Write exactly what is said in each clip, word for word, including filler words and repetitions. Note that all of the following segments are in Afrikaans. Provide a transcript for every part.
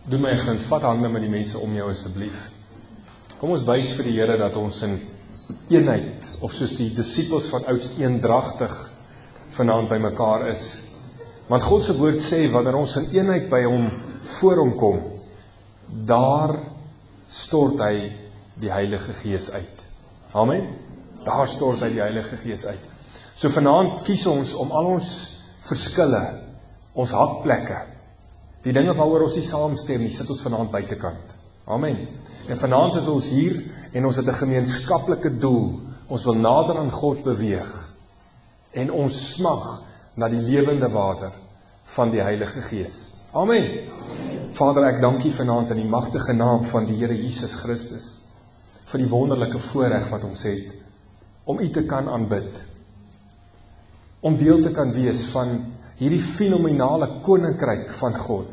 Doe my 'n guns, vat hande met die mense om jou asseblief. Kom ons wys vir die Here dat ons in eenheid, of soos die disippels van ouds eendragtig vanaand by mekaar is. Want God se woord sê, wanneer ons in eenheid by hom voor hom kom, daar stort hy die Heilige Gees uit. Amen? Daar stort hy die Heilige Gees uit. So vanaand kies ons om al ons verskille, ons hakplekke, die dinge waaroor ons nie saamstem nie, sit ons vanaand buitekant. Amen. En vanaand is ons hier en ons het 'n gemeenskaplike doel. Ons wil nader aan God beweeg. En ons smag na die lewende water van die Heilige Gees. Amen. Vader, ek dank U vanaand in die magtige naam van die Here Jesus Christus vir die wonderlike voorreg wat ons het om U te kan aanbid. Om deel te kan wees van hierdie fenomenale koninkryk van God.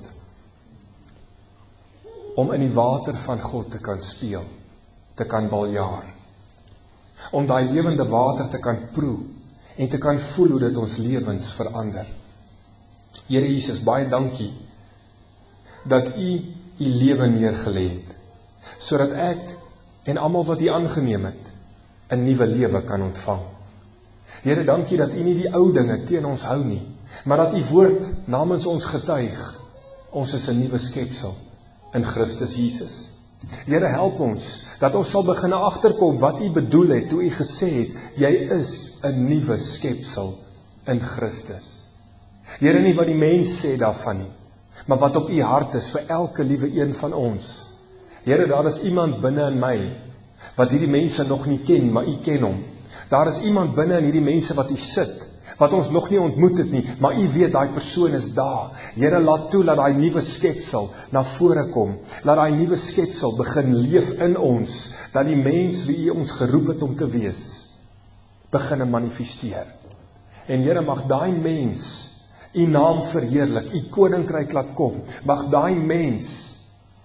Om in die water van God te kan speel, te kan baljaar. Om daai lewende water te kan proe en te kan voel hoe dit ons lewens verander. Here Jesus, baie dankie dat U U lewe neergelê het, sodat ek en almal wat U aangeneem het, 'n nuwe lewe kan ontvang. Here, dankie dat U nie die ou dinge teen ons hou nie, maar dat U woord namens ons getuig. Ons is 'n nuwe skepsel in Christus Jesus. Here, help ons, dat ons sal begin agterkom wat U bedoel het, toe U gesê het, jy is 'n nuwe skepsel in Christus. Here, nie wat die mens sê daarvan nie, maar wat op U hart is vir elke liewe een van ons. Here, daar is iemand binne in my, wat hierdie mense nog nie ken nie, maar U ken hom. Daar is iemand binne in hierdie mense wat U sit, wat ons nog nie ontmoet het nie, maar U weet, daai persoon is daar. Here, laat toe, dat daai nuwe skepsel na vore kom, laat daai nuwe skepsel begin leef in ons, dat die mens wie U ons geroep het om te wees, begin manifesteer. En Here, mag daai mens U naam verheerlik, U koninkryk laat kom, mag daai mens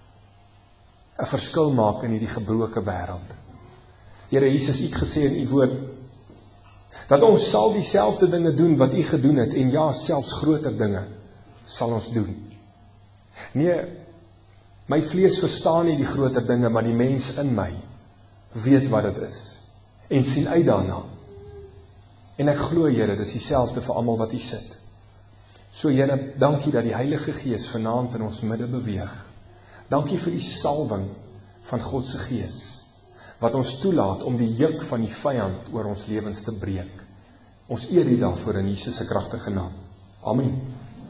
'n verskil maak in hierdie gebroke wêreld. Here Jesus, U het gesê in U woord, dat ons sal dieselfde dinge doen wat U gedoen het, en ja, selfs groter dinge sal ons doen. Nee, my vlees verstaan nie die groter dinge, maar die mens in my weet wat dit is, en sien uit daarna. En ek glo, Here, dis dieselfde vir almal wat hier sit. So Here, dankie dat die Heilige Gees vanaand in ons midde beweeg. Dankie vir die salwing van God se Gees, wat ons toelaat om die juk van die vyand oor ons lewens te breek. Ons eer U daarvoor in Jesus se kragtige naam. Amen.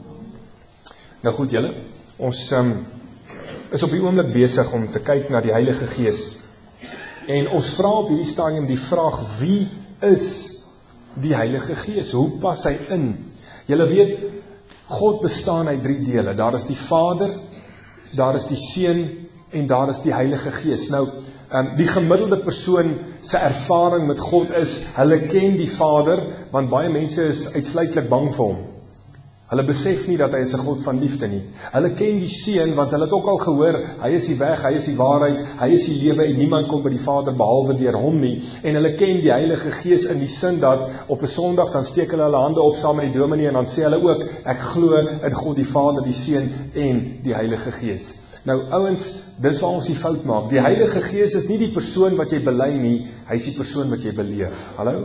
Nou goed julle, ons um, is op die oomblik besig om te kyk na die Heilige Gees. En ons vra op hierdie stadium die vraag, wie is die Heilige Gees? Hoe pas hy in? Julle weet, God bestaan uit drie dele. Daar is die Vader, daar is die Seun en daar is die Heilige Gees. Nou, um, die gemiddelde persoon se ervaring met God is, hulle ken die Vader, want baie mense is uitsluitlik bang vir hom. Hulle besef nie dat hy is 'n God van liefde nie. Hulle ken die Seun, want hulle het ook al gehoor, hy is die weg, hy is die waarheid, hy is die lewe en niemand kom by die Vader behalwe deur hom nie. En hulle ken die Heilige Gees in die sin dat op 'n Sondag dan steek hulle hulle hande op saam met die dominee en dan sê hulle ook, ek glo in God die Vader, die Seun en die Heilige Gees. Nou ouens, dis waar ons die fout maak. Die Heilige Gees is nie die persoon wat jy bely nie, hy is die persoon wat jy beleef. Hallo?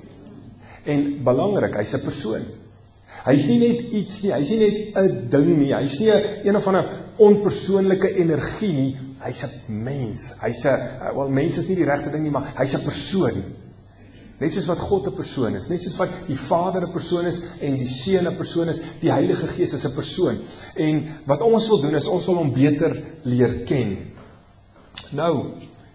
En belangrik, hy's 'n persoon. Hy's nie net iets nie, hy's nie net 'n ding nie, hy's nie 'n een of ander onpersoonlike energie nie, hy's 'n mens. Hy's 'n wel mens is nie die regte ding nie, maar hy's 'n persoon. Net soos wat God 'n persoon is, net soos wat die Vader 'n persoon is en die Seun 'n persoon is, die Heilige Gees is 'n persoon. En wat ons wil doen is ons wil hom beter leer ken. Nou,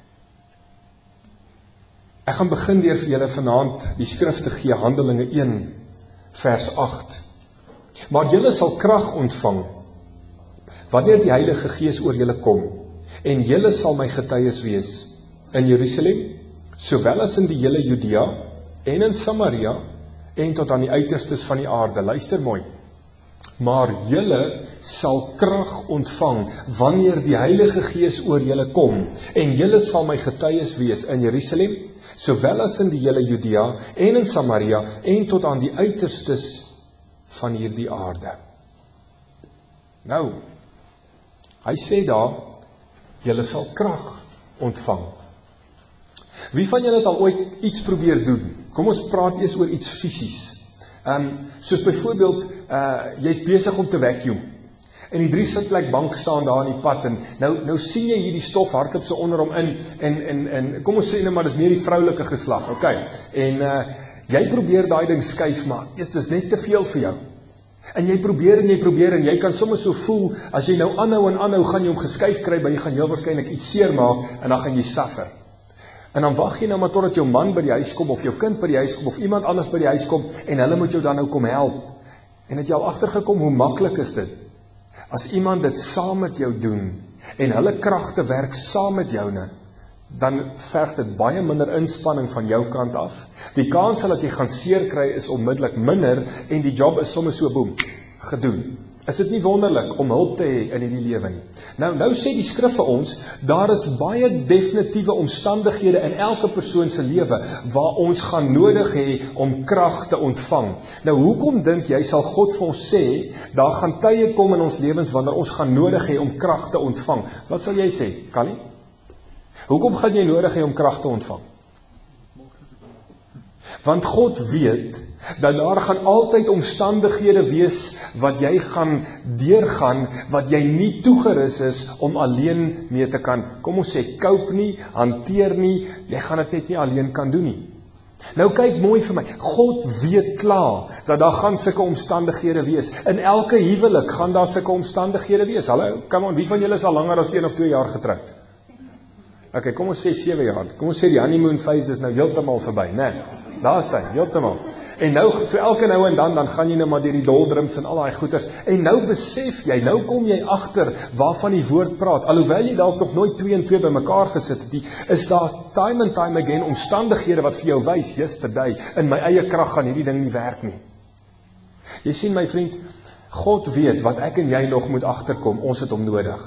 ek gaan begin deur vir julle vanaand die skrif te gee, Handelinge een vers agt. Maar julle sal krag ontvang wanneer die Heilige Gees oor julle kom, en julle sal my getuies wees in Jerusalem, sowel as in die hele Judea en in Samaria en tot aan die uiterstes van die aarde. Luister mooi. Maar julle sal krag ontvang wanneer die Heilige Gees oor julle kom, en julle sal my getuies wees in Jerusalem, sowel as in die hele Judea en in Samaria en tot aan die uiterstes van hierdie aarde. Nou, Hy sê daar, julle sal krag ontvang. Wie van julle het al ooit iets probeer doen? Kom ons praat eers oor iets fisies. Um, soos byvoorbeeld, uh, jy's besig om te vacuum. En die drie sitplek bank staan daar in die pad en nou nou sien jy hierdie stof hardloop so onder hom in en en en kom ons sê net maar dis meer die vroulike geslag, okay? En uh, jy probeer daai ding skuif, maar eers dis net te veel vir jou. En jy probeer en jy probeer en jy kan sommer so voel as jy nou aanhou en aanhou gaan jy hom geskuif kry, maar jy gaan heel waarskynlik iets seermaak en dan gaan jy suffer. En dan wag jy nou maar totdat jou man by die huis kom of jou kind by die huis kom of iemand anders by die huis kom en hulle moet jou dan nou kom help. En het jy al agtergekom hoe maklik is dit? As iemand dit saam met jou doen en hulle kragte werk saam met joune, dan verg dit baie minder inspanning van jou kant af. Die kans dat jy gaan seer kry is onmiddellik minder en die job is sommer so boem, gedoen. Is dit nie wonderlik om hulp te hê in hierdie lewe nie? Nou, nou sê die skrif vir ons, daar is baie definitiewe omstandighede in elke persoon se lewe waar ons gaan nodig hê om krag te ontvang. Nou, hoekom dink jy sal God vir ons sê, daar gaan tye kom in ons lewens wanneer ons gaan nodig hê om krag te ontvang? Wat sal jy sê, Callie? Hoekom gaan jy nodig hê om krag te ontvang? Want God weet, dat daar gaan altyd omstandighede wees wat jy gaan deurgaan, wat jy nie toegerus is om alleen mee te kan, kom ons sê, cope nie, hanteer nie, jy gaan dit net nie alleen kan doen nie. Nou kyk mooi vir my, God weet klaar, dat daar gaan sulke omstandighede wees. In elke huwelik gaan daar sulke omstandighede wees. Hallo, come on, wie van julle is al langer as een of twee jaar getroud? Ok, kom ons sê sewe jaar, kom ons sê die honeymoon phase is nou heeltemal verby, né? Daar is hy, heeltemal. En nou, so elke nou en dan, dan gaan jy nou maar deur die doldrums en al daai goeters, en nou besef jy, nou kom jy agter waarvan die woord praat, alhoewel jy dalk nog nooit twee en twee by mekaar gesit het, die, is daar time and time again omstandighede wat vir jou wys, yesterday, in my eie krag gaan hierdie ding nie werk nie. Jy sien my vriend, God weet wat ek en jy nog moet agterkom, ons het hom nodig.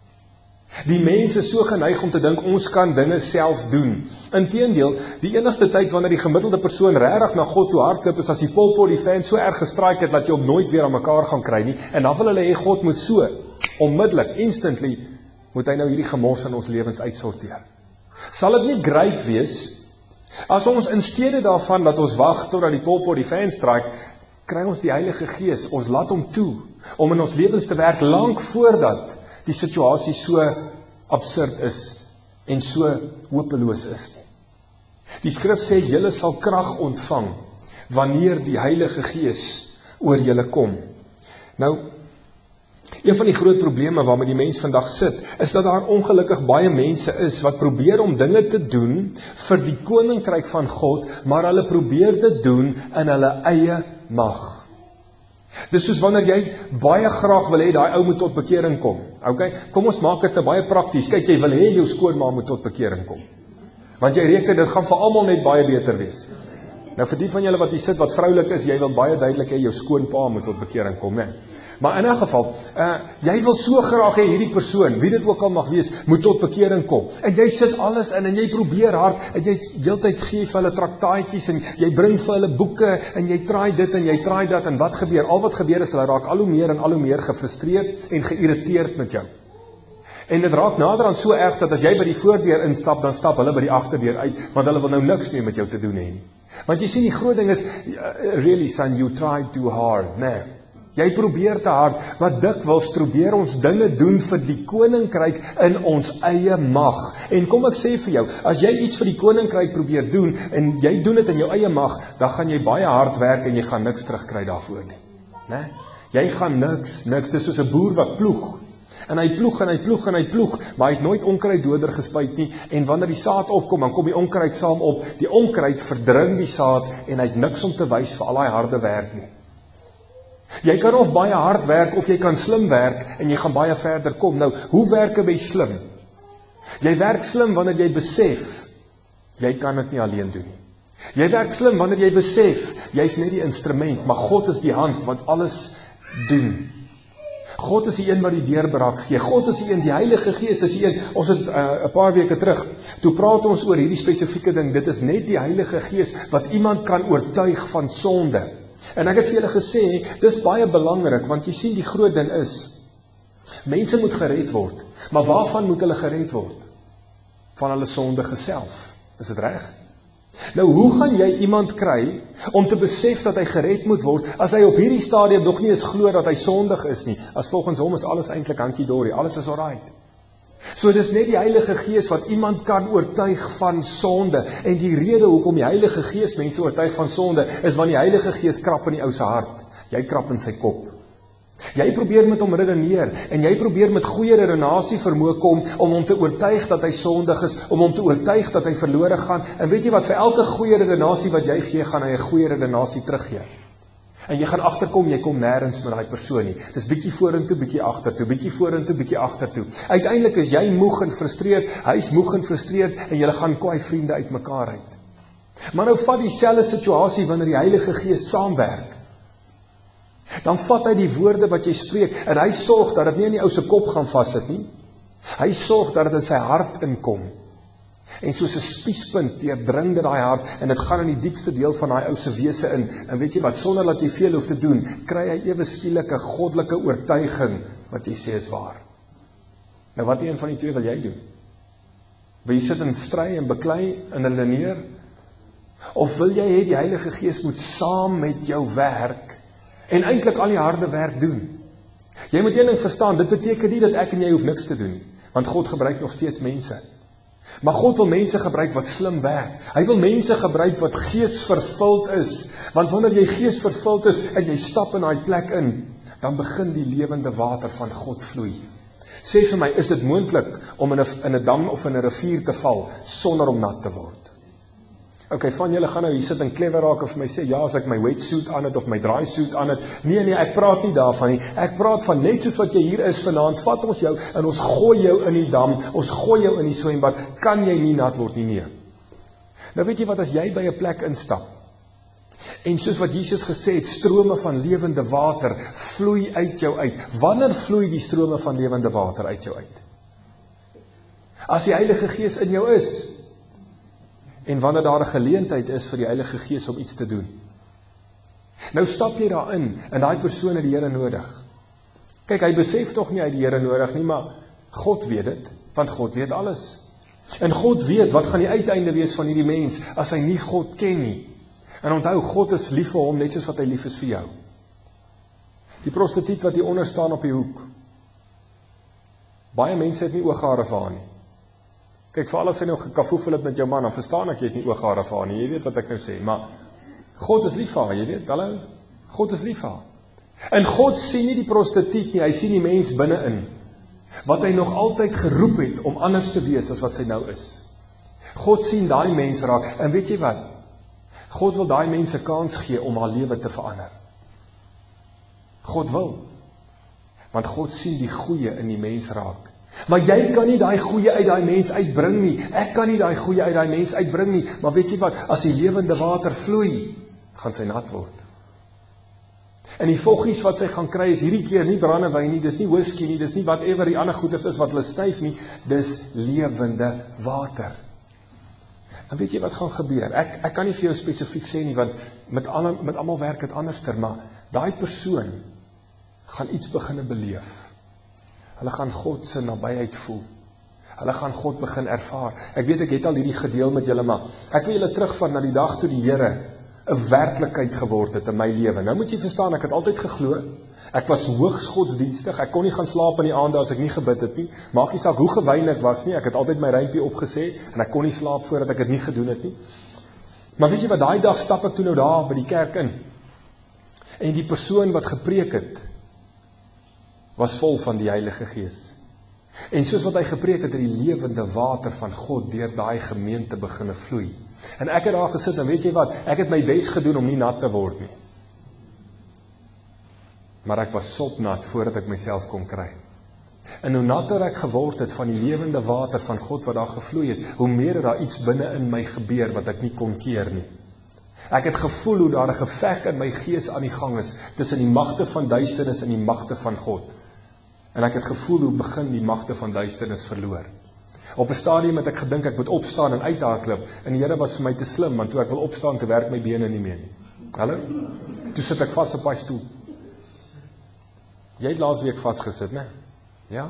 Die mens is so geneig om te dink, ons kan dinge self doen. Inteendeel, die enigste tyd wanneer die gemiddelde persoon regtig na God toe hardloop, is as die Paul Paul die fan so erg gestraik het, dat jy hom nooit weer aan mekaar gaan kry nie, en dan wil hulle hê God moet so, onmiddellik, instantly, moet hy nou hierdie gemors in ons lewens uitsorteer. Sal dit nie great wees, as ons in steede daarvan, dat ons wag totdat die Paul Paul die fan straik, kry ons die Heilige Gees, ons laat hom toe, om in ons lewens te werk, lank voordat die situasie so absurd is en so hopeloos is. Die skrif sê, julle sal krag ontvang wanneer die Heilige Gees oor julle kom. Nou, een van die groot probleme waarmee die mens vandag sit, is dat daar ongelukkig baie mense is wat probeer om dinge te doen vir die koninkryk van God, maar hulle probeer dit doen in hulle eie mag. Dis soos wanneer jy baie graag wil hê daai ou moet tot bekering kom. Okay? Kom ons maak dit nou baie prakties. Kyk, jy wil hê jou skoonma moet tot bekering kom. Want jy reken dit gaan vir almal net baie beter wees. Nou vir die van julle wat hier sit wat vroulik is, jy wil baie duidelik hê jou skoonpa moet tot bekering kom, né? Maar in 'n geval, uh, jy wil so graag hê hierdie persoon, wie dit ook al mag wees, moet tot bekering kom. En jy sit alles in en jy probeer hard en jy heeltyd gee vir hulle traktaatjies en jy bring vir hulle boeke en jy traai dit en jy traai dat en wat gebeur? Al wat gebeur is hulle raak al hoe meer en al hoe meer gefrustreerd en geïrriteerd met jou. En dit raak nader aan so erg dat as jy by die voordeur instap, dan stap hulle by die agterdeur uit, want hulle wil nou niks meer met jou te doen hê nie. Want jy sien die groot ding is, really son, you tried too hard, nee. Jy probeer te hard, wat dikwels probeer ons dinge doen vir die koninkryk in ons eie mag. En kom ek sê vir jou, as jy iets vir die koninkryk probeer doen, en jy doen dit in jou eie mag, dan gaan jy baie hard werk en jy gaan niks terugkry daarvoor nie. Nee? Jy gaan niks, niks, dis soos 'n boer wat ploeg. En hy ploeg en hy ploeg en hy ploeg, maar hy het nooit onkruiddoder gespuit nie, en wanneer die saad opkom, dan kom die onkruid saam op, die onkruid verdring die saad, en hy het niks om te wys vir al die harde werk nie. Jy kan of baie hard werk, of jy kan slim werk, en jy gaan baie verder kom. Nou, hoe werk 'n mens slim? Jy werk slim wanneer jy besef, jy kan dit nie alleen doen nie. Jy werk slim wanneer jy besef, jy is net die instrument, maar God is die hand, wat alles doen. God is die een wat die deurbraak gee. God is die een, die Heilige Gees is die een. Ons het 'n uh, paar weke terug, toe praat ons oor hierdie spesifieke ding, dit is net die Heilige Gees wat iemand kan oortuig van sonde. En ek het vir julle gesê, dis baie belangrik, want jy sien die groot ding is, Mense moet gered word, maar waarvan moet hulle gered word? Van hulle sondige self. Is dit reg? Nou, hoe gaan jy iemand kry om te besef dat hy gered moet word, as hy op hierdie stadium nog nie eens glo dat hy sondig is nie, as volgens hom is alles eintlik hankie-dorie, alles is alright. So dis net die Heilige Gees wat iemand kan oortuig van sonde, en die rede hoekom die Heilige Gees mense oortuig van sonde, is want die Heilige Gees krap in die ou se hart, jy krap in sy kop. Jy probeer met hom redeneer, en jy probeer met goeie redenasie vermoë kom, om hom te oortuig dat hy sondig is, om hom te oortuig dat hy verlore gaan, en weet jy wat, vir elke goeie redenasie wat jy gee, gaan hy 'n goeie redenasie teruggee. En jy gaan agterkom, jy kom nêrens met daai persoon nie. Dis bietjie vorentoe, bietjie agtertoe, bietjie vorentoe, bietjie agtertoe. Uiteindelik is jy moeg en frustreerd, hy's moeg en frustreerd, en julle gaan kwaai vriende uitmekaar uit. Maar nou vat dieselfde situasie wanneer die Heilige Gees saamwerk. Dan vat hy die woorde wat jy spreek, en hy sorg dat dit nie in die ou se kop gaan vassit nie. Hy sorg dat dit in sy hart inkom. En soos 'n spiespunt deurdring dit daai hart, en dit gaan in die diepste deel van daai ou se wese in. En weet jy wat, sonder dat jy veel hoef te doen, kry hy ewe skielik 'n goddelike oortuiging wat jy sê is waar. Nou wat een van die twee wil jy doen? Wil jy sit en stry en beklei en redeneer? Of wil jy hê die Heilige Gees moet saam met jou werk en eintlik al die harde werk doen? Jy moet een ding verstaan, dit beteken nie dat ek en jy hoef niks te doen nie, want God gebruik nog steeds mense. Maar God wil mense gebruik wat slim werk. Hy wil mense gebruik wat geesvervuld is, want wanneer jy geesvervuld is en jy stap in daai plek in, dan begin die lewende water van God vloei. Sê vir my, is dit moontlik om in 'n in 'n dam of in 'n rivier te val sonder om nat te word? Ok, van julle gaan nou hier sit en clever raak en vir my sê, ja, as ek my wetsuit aan het of my dry suit aan het. Nee, nee, ek praat nie daarvan nie. Ek praat van net soos wat jy hier is vanaand, vat ons jou en ons gooi jou in die dam, ons gooi jou in die swembad, kan jy nie nat word nie, nee. Nou weet jy wat, as jy by 'n plek instap, en soos wat Jesus gesê het, strome van lewende water vloei uit jou uit. Wanneer vloei die strome van lewende water uit jou uit? As die Heilige Gees in jou is, en wanneer daar 'n geleentheid is vir die Heilige Gees om iets te doen. Nou stap jy daarin, en daai persoon het die Here nodig. Kyk, hy besef tog nie hy het die Here nodig nie, maar God weet dit, want God weet alles. En God weet wat gaan die uiteinde wees van hierdie mens, as hy nie God ken nie. En onthou, God is lief vir hom, net soos wat hy lief is vir jou. Die prostituut wat hier onder staan op die hoek. Baie mense het nie ooghare vir haar nie. Kyk, vir al as hy nou gekafoefel het met jou man, dan verstaan ek jy het nie ooghare vir haar nie, jy weet wat ek nou sê, maar God is lief vir haar, jy weet, hallo, God is lief vir haar. En God sien nie die prostituut nie, hy sien die mens binne-in, wat hy nog altyd geroep het om anders te wees as wat sy nou is. God sien daai mens raak, en weet jy wat? God wil daai mense kans gee om haar lewe te verander. God wil, want God sien die goeie in die mens raak. Maar jy kan nie daai goeie uit daai mens uitbring nie. Ek kan nie daai goeie uit daai mens uitbring nie. Maar weet jy wat? As die lewende water vloei, gaan sy nat word. En die voggies wat sy gaan kry is hierdie keer nie brandewyn nie, dis nie whisky nie, dis nie whatever die ander goeders is wat hulle snyf nie, dis lewende water. En weet jy wat gaan gebeur? Ek ek kan nie vir jou spesifiek sê nie, want met almal met almal werk dit anderster, maar daai persoon gaan iets begine beleef. Hulle gaan God se nabyheid voel. Hulle gaan God begin ervaar. Ek weet ek het al hierdie gedeel met julle, maar ek wil julle terugvat na die dag toe die Here 'n werklikheid geword het in my lewe. Nou moet jy verstaan, ek het altyd geglo. Ek was hoogs godsdienstig. Ek kon nie gaan slaap in die aande as ek nie gebid het nie. Maak nie saak hoe gewyn ek was nie. Ek het altyd my rympie opgesê en ek kon nie slaap voordat ek dit nie gedoen het nie. Maar weet jy wat, daai dag stap ek toe nou daar by die kerk in. En die persoon wat gepreek het, was vol van die Heilige Gees. En soos wat hy gepreek het, het die lewende water van God deur daai gemeente beginne vloei. En ek het daar gesit en weet jy wat, ek het my bes gedoen om nie nat te word nie. Maar ek was sopnat voordat ek myself kon kry. En hoe natter ek geword het van die lewende water van God wat daar gevloei het, hoe meer het daar iets binne in my gebeur wat ek nie kon keer nie. Ek het gevoel hoe daar 'n geveg in my gees aan die gang is, tussen die magte van duisternis en die magte van God. En ek het gevoel hoe begin die magte van duisternis verloor. Op 'n stadium het ek gedink ek moet opstaan en uithardloop, en die Here was vir my te slim, want toe ek wil opstaan, toe werk my bene nie meer nie. Hallo? Toe sit ek vas op my stoel. Jy het laas week vasgesit, né? Ja.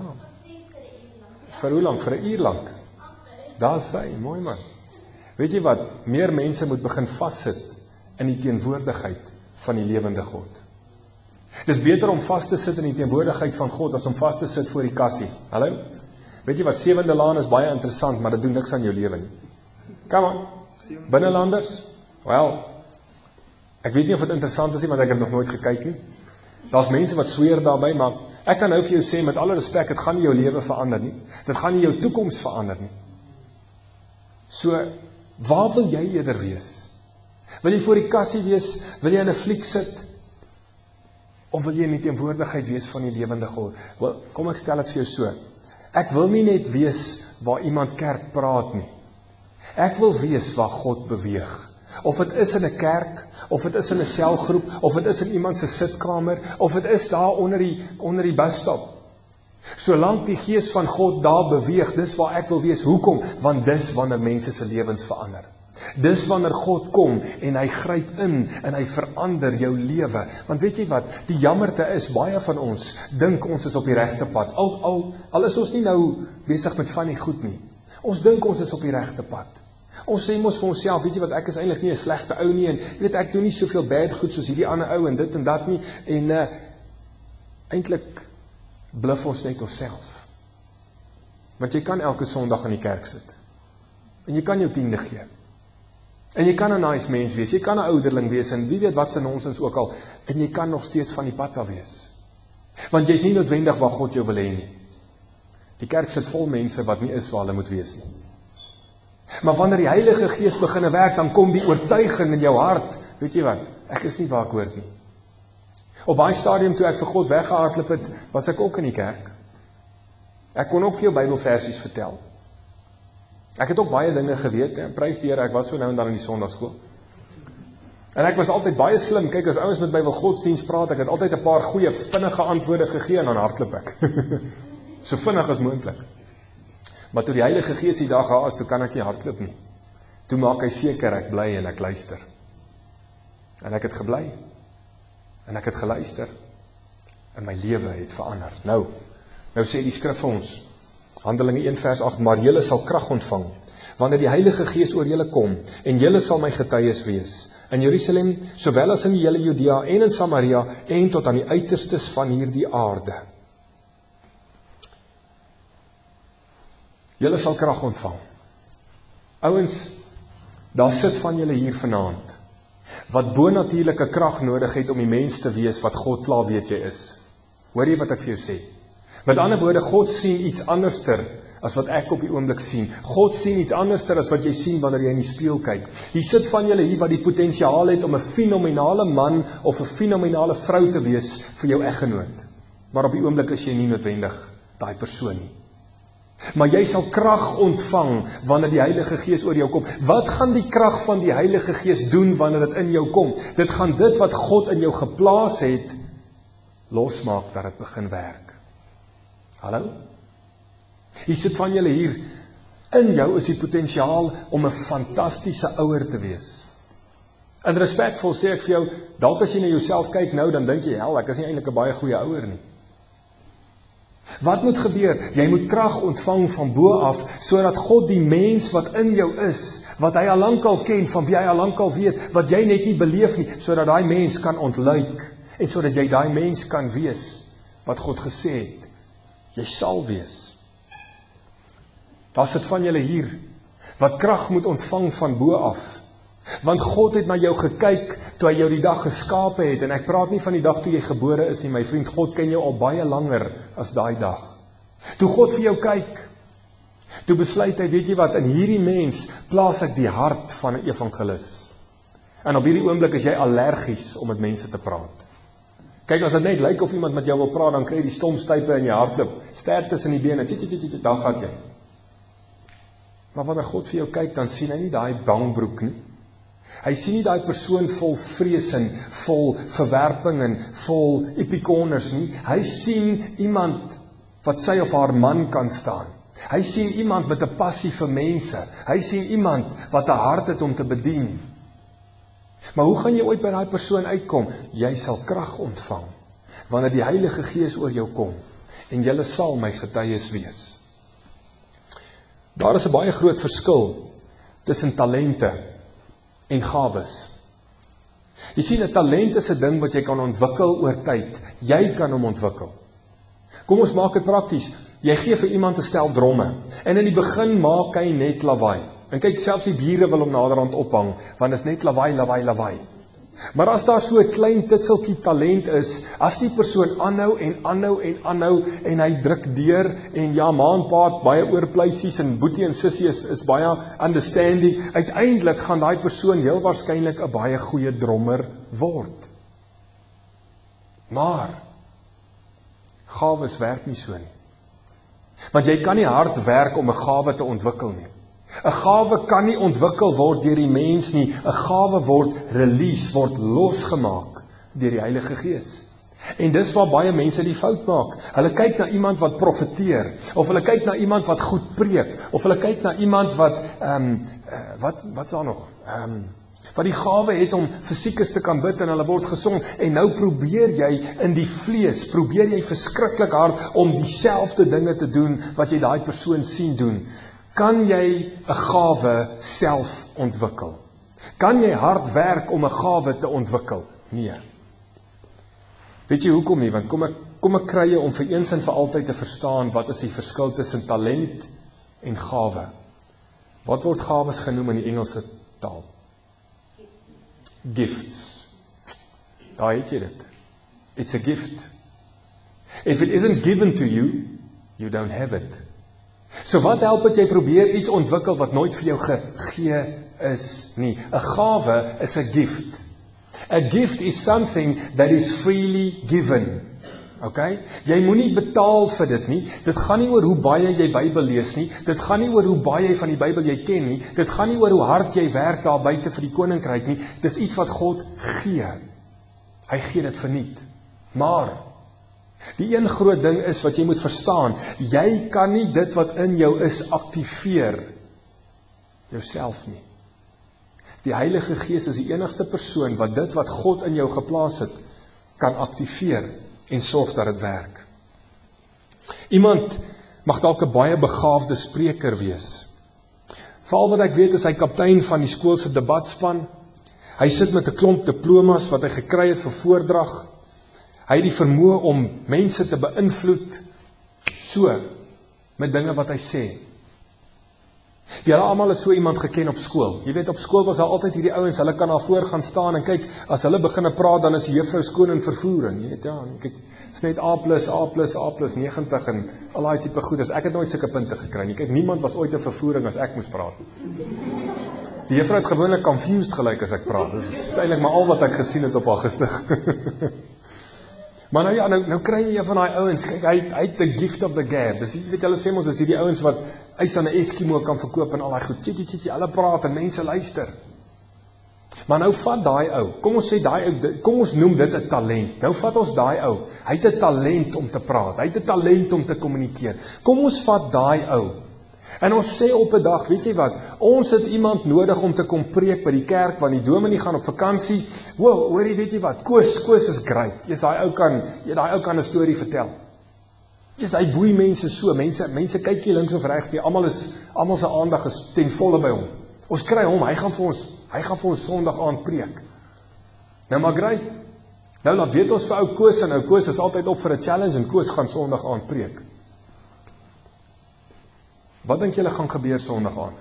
Vir hoe lank? Vir 'n uur lank. Daar is hy, mooi man. Weet jy wat? Meer mense moet begin vassit in die teenwoordigheid van die lewende God. Dis beter om vas te sit in die teenwoordigheid van God as om vas te sit voor die kassie. Hallo? Weet jy wat? Sewende laan is baie interessant, maar dit doen niks aan jou lewe nie. Come on. Binnelanders? Wel, ek weet nie of dit interessant is nie, want ek het nog nooit gekyk nie. Daar's mense wat sweer daarby, maar ek kan nou vir jou sê, met alle respek, dit gaan nie jou lewe verander nie. Dit gaan nie jou toekoms verander nie. So, waar wil jy eerder wees? Wil jy voor die kassie wees? Wil jy in 'n fliek sit? Of wil jy in die teenwoordigheid wees van die lewende God? Wel, kom ek stel dit vir jou so. Ek wil nie net wees waar iemand kerk praat nie. Ek wil wees waar God beweeg. Of dit is in 'n kerk, of dit is in 'n selgroep, of dit is in iemand se sitkamer, of dit is daar onder die onder die busstop. Solank die gees van God daar beweeg, dis waar ek wil wees. Hoekom? Want dis wanneer mense se lewens verander. Dis wanneer God kom en hy gryp in en hy verander jou lewe. Want weet jy wat? Die jammerte is, baie van ons dink ons is op die regte pad. Al al al is ons nie nou besig met van die goed nie. Ons dink ons is op die regte pad. Ons sê mos vir onsself, weet jy wat, ek is eintlik nie 'n slegte ou nie en jy weet ek doen nie soveel bad goed soos hierdie ander ou en dit en dat nie en uh, eintlik bluf ons net onsself. Want jy kan elke Sondag in die kerk sit. En jy kan jou tiende gee. En jy kan 'n nice mens wees, jy kan 'n ouderling wees en wie weet wat se nonsens ook al en jy kan nog steeds van die pad af wees. Want jy's nie noodwendig waar God jou wil hê nie. Die kerk sit vol mense wat nie is waar hulle moet wees nie. Maar wanneer die Heilige Gees begin werk, dan kom die oortuiging in jou hart. Weet jy wat? Ek is nie waar ek hoort nie. Op baie stadium toe ek vir God weggehardloop het, was ek ook in die kerk. Ek kon ook vir jou Bybelversies vertel. Ek het ook baie dinge geweet, en prys die Here, ek was so nou en dan in die Sondagskool. En ek was altyd baie slim. Kyk, as ouens met my wil godsdienst praat, ek het altyd 'n paar goeie vinnige antwoorde gegee en dan hardloop ek. So vinnig as moontlik. Maar toe die Heilige Gees die dag haas, toe kan ek nie hardloop nie. Toe maak hy seker ek bly en ek luister. En ek het gebly. En ek het geluister. En my lewe het verander. Nou, nou sê die skrif vir ons, Handelinge een vers agt, maar julle sal krag ontvang, wanneer die Heilige Gees oor julle kom, en julle sal my getuies wees, in Jerusalem, sowel as in die hele Judea en in Samaria, en tot aan die uiterstes van hierdie aarde. Julle sal krag ontvang. Ouens, daar sit van julle hier vanaand, wat bonatuurlike krag nodig het om die mens te wees wat God klaar weet jy is. Hoor jy wat ek vir jou sê? Met ander woorde, God sien iets anderster as wat ek op die oomblik sien. God sien iets anderster as wat jy sien wanneer jy in die spieël kyk. Hier sit van julle hier wat die potensiaal het om 'n fenominale man of 'n fenominale vrou te wees vir jou eggenoot. Maar op die oomblik is jy nie noodwendig daai persoon nie. Maar jy sal krag ontvang wanneer die Heilige Gees oor jou kom. Wat gaan die krag van die Heilige Gees doen wanneer dit in jou kom? Dit gaan dit wat God in jou geplaas het, losmaak dat dit begin werk. Hallo? Hier sit van julle hier, in jou is die potensiaal om 'n fantastiese ouer te wees. En respectvol sê ek vir jou, dalk as jy na jouself kyk nou, dan dink jy, hel, ek is nie eintlik 'n baie goeie ouer nie. Wat moet gebeur? Jy moet krag ontvang van bo af, sodat God die mens wat in jou is, wat hy al lankal ken, van wie hy al lankal weet, wat jy net nie beleef nie, sodat daai mens kan ontluik, en sodat jy daai mens kan wees, wat God gesê het, jy sal wees. Daar sit van julle hier, wat krag moet ontvang van bo af, want God het na jou gekyk, toe hy jou die dag geskape het, en ek praat nie van die dag toe jy gebore is nie, my vriend, God ken jou al baie langer as daai dag. Toe God vir jou kyk, toe besluit hy, weet jy wat, in hierdie mens plaas ek die hart van 'n evangelis. En op hierdie oomblik is jy allergies om met mense te praat. Kyk, as dit net lyk of iemand met jou wil praat, dan kry jy die stomstype in jou hartklop, sterktes in die bene, tjie, tjie, tjie, dan gaan jy. Maar wanneer God vir jou kyk, dan sien hy nie daai bangbroek nie. Hy sien nie daai persoon vol vrees en vol verwerping en vol epikoners nie. Hy sien iemand wat sy of haar man kan staan. Hy sien iemand met 'n passie vir mense. Hy sien iemand wat 'n hart het om te bedien. Maar hoe gaan jy ooit by daai persoon uitkom? Jy sal krag ontvang wanneer die Heilige Gees oor jou kom. en julle sal my getuies wees. Daar is 'n baie groot verskil tussen talente en gawes. Jy sien, 'n talent is 'n ding wat jy kan ontwikkel oor tyd. Jy kan hom ontwikkel. Kom ons maak dit prakties. Jy gee vir iemand 'n stel dromme, en in die begin maak hy net lawaai. En kyk, selfs die bure wil hom naderhand ophang, want is net lawaai, lawaai, lawaai. Maar as daar so 'n klein titseltjie talent is, as die persoon aanhou en aanhou en aanhou, en hy druk deur, en ja, ma en pa het baie oorpleisies, en boetie en sussie is, is baie understanding, uiteindelik gaan daai persoon heel waarskynlik 'n baie goeie drommer word. Maar, gawes werk nie so nie. Want jy kan nie hard werk om 'n gawe te ontwikkel nie. 'n Gawe kan nie ontwikkel word deur die mens nie. 'n Gawe word release, word losgemaak deur die Heilige Gees. En dis waar baie mense die fout maak. Hulle kyk na iemand wat profeteer, of hulle kyk na iemand wat goed preek, of hulle kyk na iemand wat, um, uh, wat, wat is daar nog? Um, wat die gawe het om vir siekes te kan bid en hulle word gesond, en nou probeer jy in die vlees, probeer jy verskriklik hard om dieselfde dinge te doen wat jy daai persoon sien doen. Kan jy 'n gawe self ontwikkel? Kan jy hard werk om 'n gawe te ontwikkel? Nee. Weet jy hoekom nie? Want kom ek, kom ek kry jy om vir eens en vir altyd te verstaan wat is die verskil tussen talent en gawe. Wat word gawes genoem in die Engelse taal? Gifts. Daar het jy dit. It's a gift. If it isn't given to you, you don't have it. So wat help het jy probeer iets ontwikkel wat nooit vir jou gegee is nie? 'n Gawe is 'n gift. A gift is something that is freely given. Okay? Jy moenie betaal vir dit nie. Dit gaan nie oor hoe baie jy Bybel lees nie. Dit gaan nie oor hoe baie jy van die Bybel jy ken nie. Dit gaan nie oor hoe hard jy werk daar buite vir die koninkryk nie. Dis iets wat God gee. Hy gee dit verniet. Maar die een groot ding is wat jy moet verstaan, jy kan nie dit wat in jou is aktiveer jouself nie. Die Heilige Gees is die enigste persoon wat dit wat God in jou geplaas het, kan aktiveer en sorg dat dit werk. Iemand mag dalk 'n baie begaafde spreker wees. Veral wat ek weet is hy kaptein van die skoolse debatspan. Hy sit met 'n klomp diplomas wat hy gekry het vir voordrag. Hy het die vermoë om mense te beïnvloed, so, met dinge wat hy sê. Julle almal het so iemand geken op skool. Jy weet, op skool was daar altyd hierdie ouens, hulle kan daar voor gaan staan en kyk, as hulle begin praat, dan is die juffrou skoon in vervoering. Jy weet, ja, kyk, is net A plus, A plus, A plus, negentig en al daai tipe goeders. Ek het nooit sulke punte gekry nie. Kyk, niemand was ooit in vervoering as ek moes praat. Die juffrou het gewoonlik confused gelyk as ek praat. Dis is eintlik maar al wat ek gesien het op haar gesig. Maar nou ja, nou, nou kry jy een van die ouens, kyk, hy, hy het the gift of the gab. Dus jy weet, hulle sê ons, is hier die ouens wat ys aan 'n Eskimo kan verkoop en al die goed, tjie, tjie, tjie, hulle praat en mense luister. Maar nou vat daai ou, kom ons sê daai ou, kom ons noem dit 'n talent. Nou vat ons daai ou, hy het 'n talent om te praat, hy het 'n talent om te kommunikeer. Kom ons vat daai ou. En ons sê op 'n dag, weet jy wat, ons het iemand nodig om te kom preek by die kerk, want die dominee gaan op vakansie. Wow, hoor jy, weet jy wat, Koos, Koos is great. Jy daai ou kan, jy daai ou kan 'n storie vertel. Jy hy boei mense so, mense, mense kyk hier links of regs, die almal is, almal se aandag is ten volle by hom. Ons kry hom, hy gaan vir ons, hy gaan vir ons Sondag aand preek. Nou maar great. Nou laat weet ons vir ou Koos, en ou Koos is altyd op vir 'n challenge, en Koos gaan Sondag aand preek. Wat dink julle gaan gebeur Sondag aand?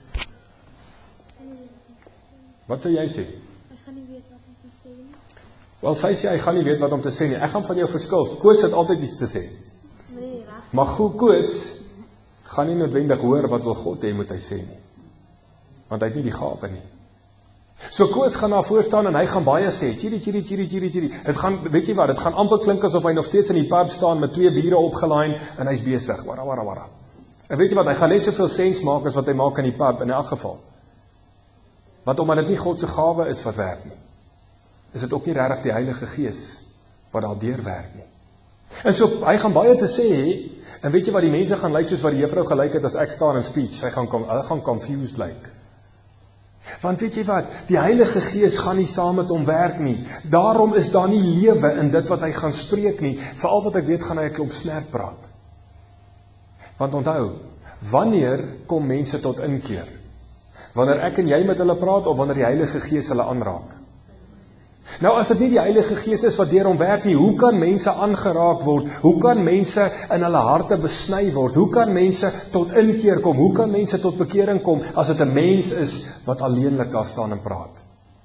Wat sê jy sê? Ek gaan nie weet wat om te sê nie. Wel, sy sê hy gaan nie weet wat om te sê nie. Ek gaan van jou verskil. Koos het altyd iets te sê. Nee, reg. Maar goed, Koos gaan nie noodwendig hoor wat wil God hê moet hy sê nie. Want hy het nie die gawe nie. So Koos gaan daar voor staan en hy gaan baie sê, tjiri, tjiri, tjiri, tjiri, tjiri. Het gaan, weet jy wat, het gaan amper klink asof hy nog steeds in die pub staan met twee biere opgelaaien en hy's besig. Wara, wara, wara. En weet jy wat, hy gaan net soveel sens maak as wat hy maak in die pub, in elk geval. Want omdat dit nie God se gawe is wat werk nie, is dit ook nie regtig die Heilige Gees wat daar deur werk nie. En so, hy gaan baie te sê, en weet jy wat, die mense gaan lyk soos wat die juffrou gelyk het as ek staan in speech, hy gaan, hy gaan confused lyk. Want weet jy wat, die Heilige Gees gaan nie saam met hom werk nie. Daarom is daar nie lewe in dit wat hy gaan spreek nie. Veral wat ek weet, gaan hy 'n klomp snert praat. Want onthou, wanneer kom mense tot inkeer? Wanneer ek en jy met hulle praat, of wanneer die Heilige Gees hulle aanraak? Nou as dit nie die Heilige Gees is wat deur hom werk nie, hoe kan mense aangeraak word? Hoe kan mense in hulle harte besny word? Hoe kan mense tot inkeer kom? Hoe kan mense tot bekering kom as dit 'n mens is wat alleenlik daar staan en praat?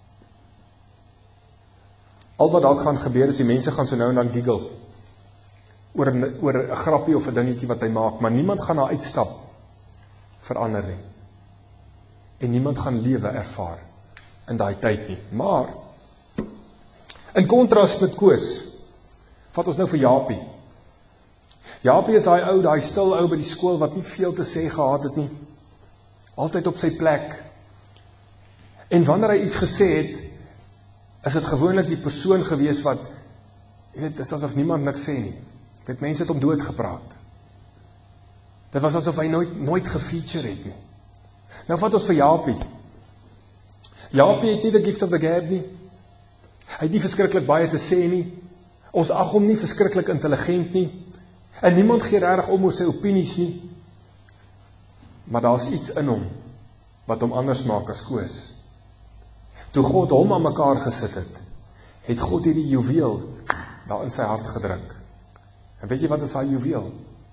Al wat dalk gaan gebeur is die mense gaan so nou en dan giggle oor 'n oor 'n grappie of 'n dingetjie wat hy maak, maar niemand gaan daar uitstap verander nie. En niemand gaan lewe ervaar in daai tyd nie. Maar in kontras met Koos, vat ons nou vir Japie. Japie is daai ou, daai stil ou by die skool wat nie veel te sê gehad het nie. Altyd op sy plek. En wanneer hy iets gesê het, is dit gewoonlik die persoon gewees wat, jy weet, is asof niemand niks sê nie. Dit mense het om dood gepraat. Dit was asof hy nooit, nooit gefeature het nie. Nou vat ons vir Japie. Japie het nie the gift of the gab nie. Hy het nie verskriklik baie te sê nie. Ons ag hom nie verskriklik intelligent nie. En niemand gee regtig om oor sy opinies nie. Maar daar's iets in hom wat hom anders maak as Koos. Toe God hom aan mekaar gesit het, het God hierdie juweel daar in sy hart gedruk. En weet jy wat is daai juweel?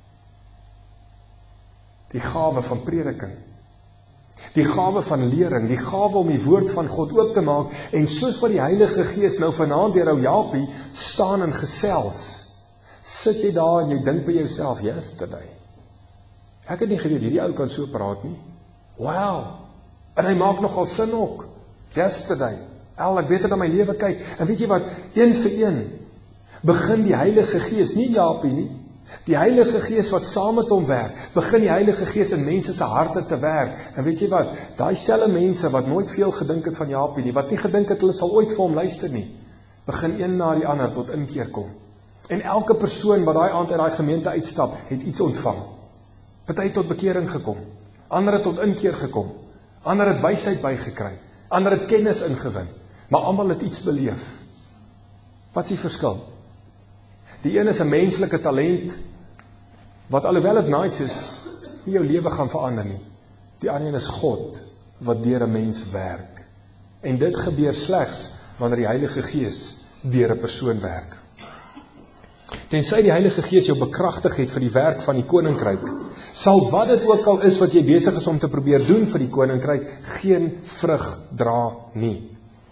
Die gawe van prediking. Die gawe van lering, die gawe om die woord van God oop te maak, en soos wat die Heilige Gees nou vanaand deur ou Japie staan en gesels, sit jy daar en jy dink by jouself, yesterday. Ek het nie geweet, hierdie ou kan so praat nie. Wow, en hy maak nogal sin ook. Yesterday, al ek beter na my lewe kyk, en weet jy wat, een vir een, begin die Heilige Gees, nie Japie nie, die Heilige Gees wat saam met hom werk, begin die Heilige Gees in mense se harte te werk. En weet jy wat, daai selfe mense wat nooit veel gedink het van Japie nie, wat nie gedink het hulle sal ooit vir hom luister nie, begin een na die ander tot inkeer kom. En elke persoon wat daai aand uit daai gemeente uitstap, het iets ontvang. Party het tot bekering gekom, ander het tot inkeer gekom, ander het wysheid bygekry, ander het kennis ingewin, maar almal het iets beleef. Wat is die verskil? Die een is 'n menslike talent, wat alhoewel het nice is, nie jou lewe gaan verander nie. Die ander een is God, wat deur 'n mens werk. En dit gebeur slegs, wanneer die Heilige Gees deur 'n persoon werk. Tensy die Heilige Gees jou bekragtig het vir die werk van die koninkryk, sal wat dit ook al is wat jy besig is om te probeer doen vir die koninkryk, geen vrug dra nie.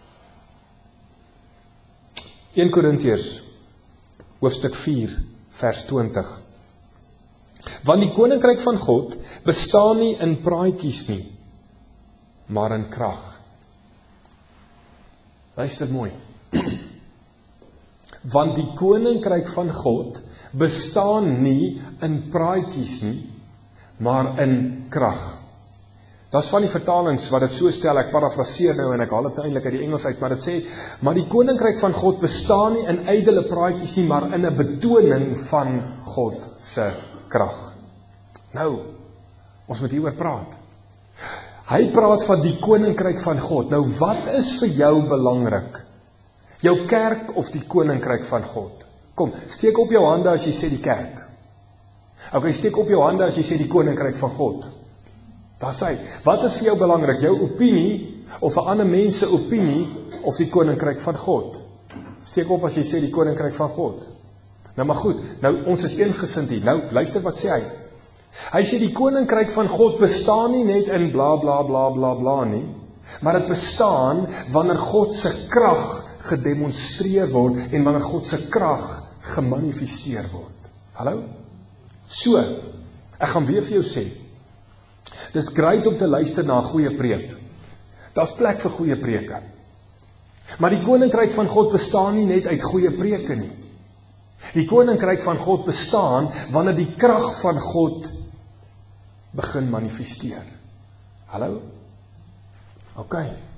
Eerste Korintiërs hoofstuk vier, vers twintig. Want die koninkryk van God bestaan nie in praatjies nie, maar in krag. Luister mooi. Want die koninkryk van God bestaan nie in praatjies nie, maar in krag. Das van die vertalings wat dit so stel, ek parafraseer nou en ek haal dit eintlik uit die Engels uit, maar dit sê, maar die koninkryk van God bestaan nie in ydelle praatjies nie, maar in 'n betoning van God se krag. Nou, ons moet hieroor praat. Hy praat van die koninkryk van God. Nou, wat is vir jou belangrik? Jou kerk of die koninkryk van God? Kom, steek op jou hande as jy sê die kerk. Ok, steek op jou hande as jy sê die koninkryk van God. Daar sê, wat is vir jou belangrik? Jou opinie, of 'n ander mens se opinie, of die koninkryk van God? Steek op as jy sê die koninkryk van God. Nou maar goed, nou ons is eengesind hier. Nou, luister wat sê hy. Hy sê die koninkryk van God bestaan nie net in bla bla bla bla bla nie, maar dit bestaan wanneer God se krag gedemonstreer word en wanneer God se krag gemanifesteer word. Hallo? So, ek gaan weer vir jou sê, dis great om te luister na 'n goeie preek. Daar's plek vir goeie preke. Maar die koninkryk van God bestaan nie net uit goeie preke nie. Die koninkryk van God bestaan wanneer die krag van God begin manifesteer. Hallo? OK.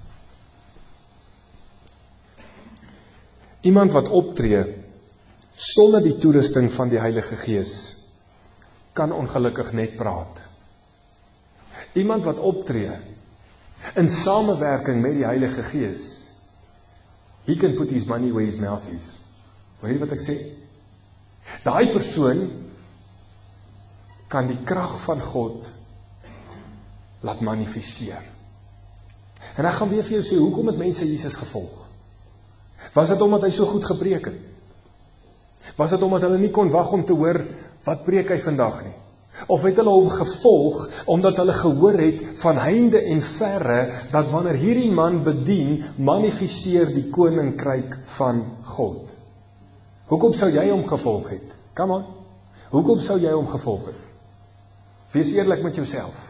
Iemand wat optree sonder die toerusting van die Heilige Gees kan ongelukkig net praat. Iemand wat optree in samewerking met die Heilige Gees, he can put his money where his mouth is. Hoor jy wat ek sê? Daai persoon kan die krag van God laat manifesteer. En ek gaan weer vir jou sê, hoekom het mense Jesus gevolg? Was dit omdat hy so goed gepreek het? Was dit omdat hulle nie kon wag om te hoor, wat preek hy vandag nie? Of het hulle hom gevolg, omdat hulle gehoor het van heinde en verre, dat wanneer hierdie man bedien, manifesteer die koninkryk van God? Hoekom sou jy hom gevolg het? Come on. Hoekom sou jy hom gevolg het? Wees eerlik met jouself.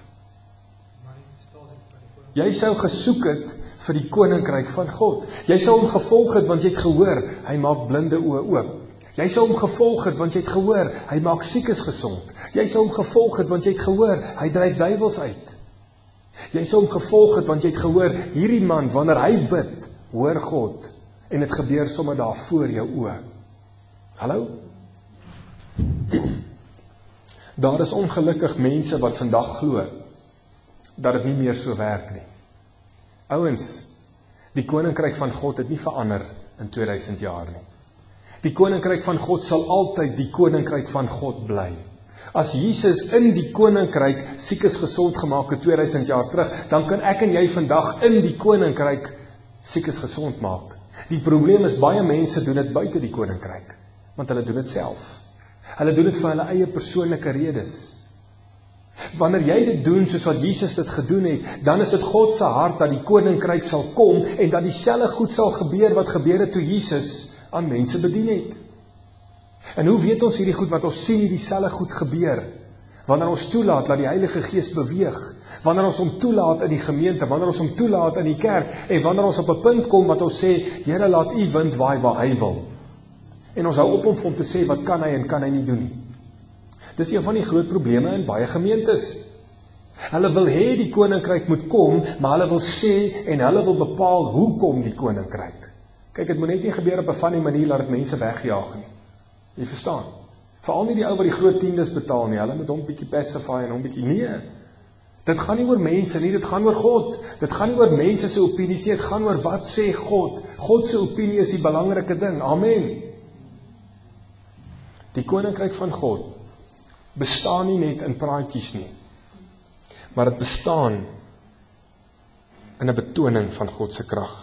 Jy sou gesoek het vir die koninkryk van God. Jy sou hom gevolg het, want jy het gehoor, hy maak blinde oë oop. Jy sou hom gevolg het, want jy het gehoor, hy maak siekes gesond. Jy sou hom gevolg het, want jy het gehoor, hy dryf duiwels uit. Jy sou hom gevolg het, want jy het gehoor, hierdie man, wanneer hy bid, hoor God, en het gebeur sommer daar voor jou oë. Hallo? Daar is ongelukkig mense wat vandag glo, dat het nie meer so werk nie. Ouens, die koninkryk van God het nie verander in tweeduisend jaar nie. Die koninkryk van God sal altyd die koninkryk van God bly. As Jesus in die koninkryk siekes gesond gemaak het tweeduisend jaar terug, dan kan ek en jy vandag in die koninkryk siekes gesond maak. Die probleem is, baie mense doen dit buite die koninkryk, want hulle doen dit self. Hulle doen dit vir hulle eie persoonlike redes. Wanneer jy dit doen soos wat Jesus dit gedoen het, dan is dit God se hart dat die koninkryk sal kom en dat dieselfde goed sal gebeur wat gebeur het toe Jesus aan mense bedien het. En hoe weet ons hierdie goed? Want ons sien dieselfde goed gebeur. Wanneer ons toelaat dat die Heilige Gees beweeg, wanneer ons hom toelaat in die gemeente, wanneer ons hom toelaat in die kerk, en wanneer ons op 'n punt kom wat ons sê, Here, laat U wind waai waar hy wil. En ons hou op om vir hom te sê, wat kan hy en kan hy nie doen nie. Dis een van die groot probleme in baie gemeentes. Hulle wil hê die koninkryk moet kom, maar hulle wil sê en hulle wil bepaal hoe kom die koninkryk. Kyk, dit moet net nie gebeur op 'n funny manier dat dit mense wegjaag nie. Jy verstaan? Veral nie die ou wat die groot tiendes betaal nie. Hulle moet hom bietjie pacify en hom bietjie nee. Dit gaan nie oor mense nie, dit gaan oor God. Dit gaan nie oor mense se opinies nie, dit gaan oor wat sê God. God se opinie is die belangrike ding. Amen. Die koninkryk van God bestaan nie net in praatjies nie, maar dit bestaan in 'n betoning van God se krag.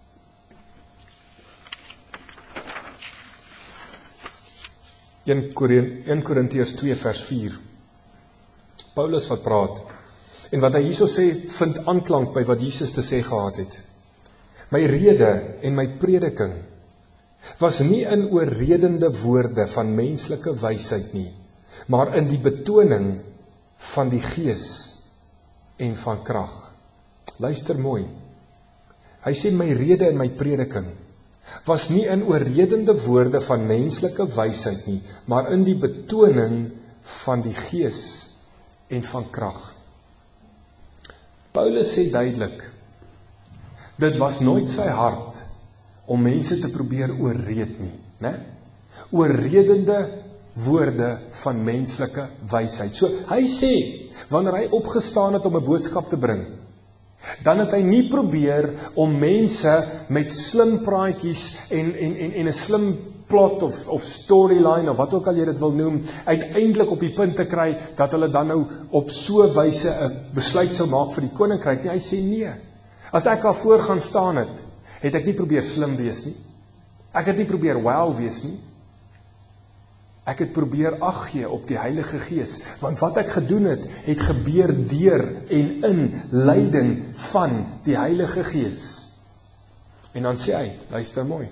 Eerste Korintiërs twee vers vier. Paulus wat praat, en wat hy hierso sê, vind aanklank by wat Jesus te sê gehad het. My rede en my prediking was nie in oorredende woorde van menslike wysheid nie, maar in die betoning van die Gees en van krag. Luister mooi. Hy sê my rede en my prediking was nie in oorredende woorde van menslike wysheid nie, maar in die betoning van die Gees en van krag. Paulus sê duidelik, dit was nooit sy hart om mense te probeer oorreed nie, né? Oorredende woorde van menslike wysheid. So, hy sê, wanneer hy opgestaan het om 'n boodskap te bring, dan het hy nie probeer om mense met slim praatjies en, en, en, en 'n slim plot of, of storyline, of wat ook al jy dit wil noem, uiteindelik op die punt te kry, dat hulle dan nou op so wyse 'n besluit sou maak vir die koninkryk. Nee, hy sê nee. As ek daar voor gaan staan het, het ek nie probeer slim wees nie. Ek het nie probeer wow wees nie. Ek het probeer ag gee op die Heilige Gees, want wat ek gedoen het, het gebeur deur en in leiding van die Heilige Gees. En dan sê hy, luister mooi,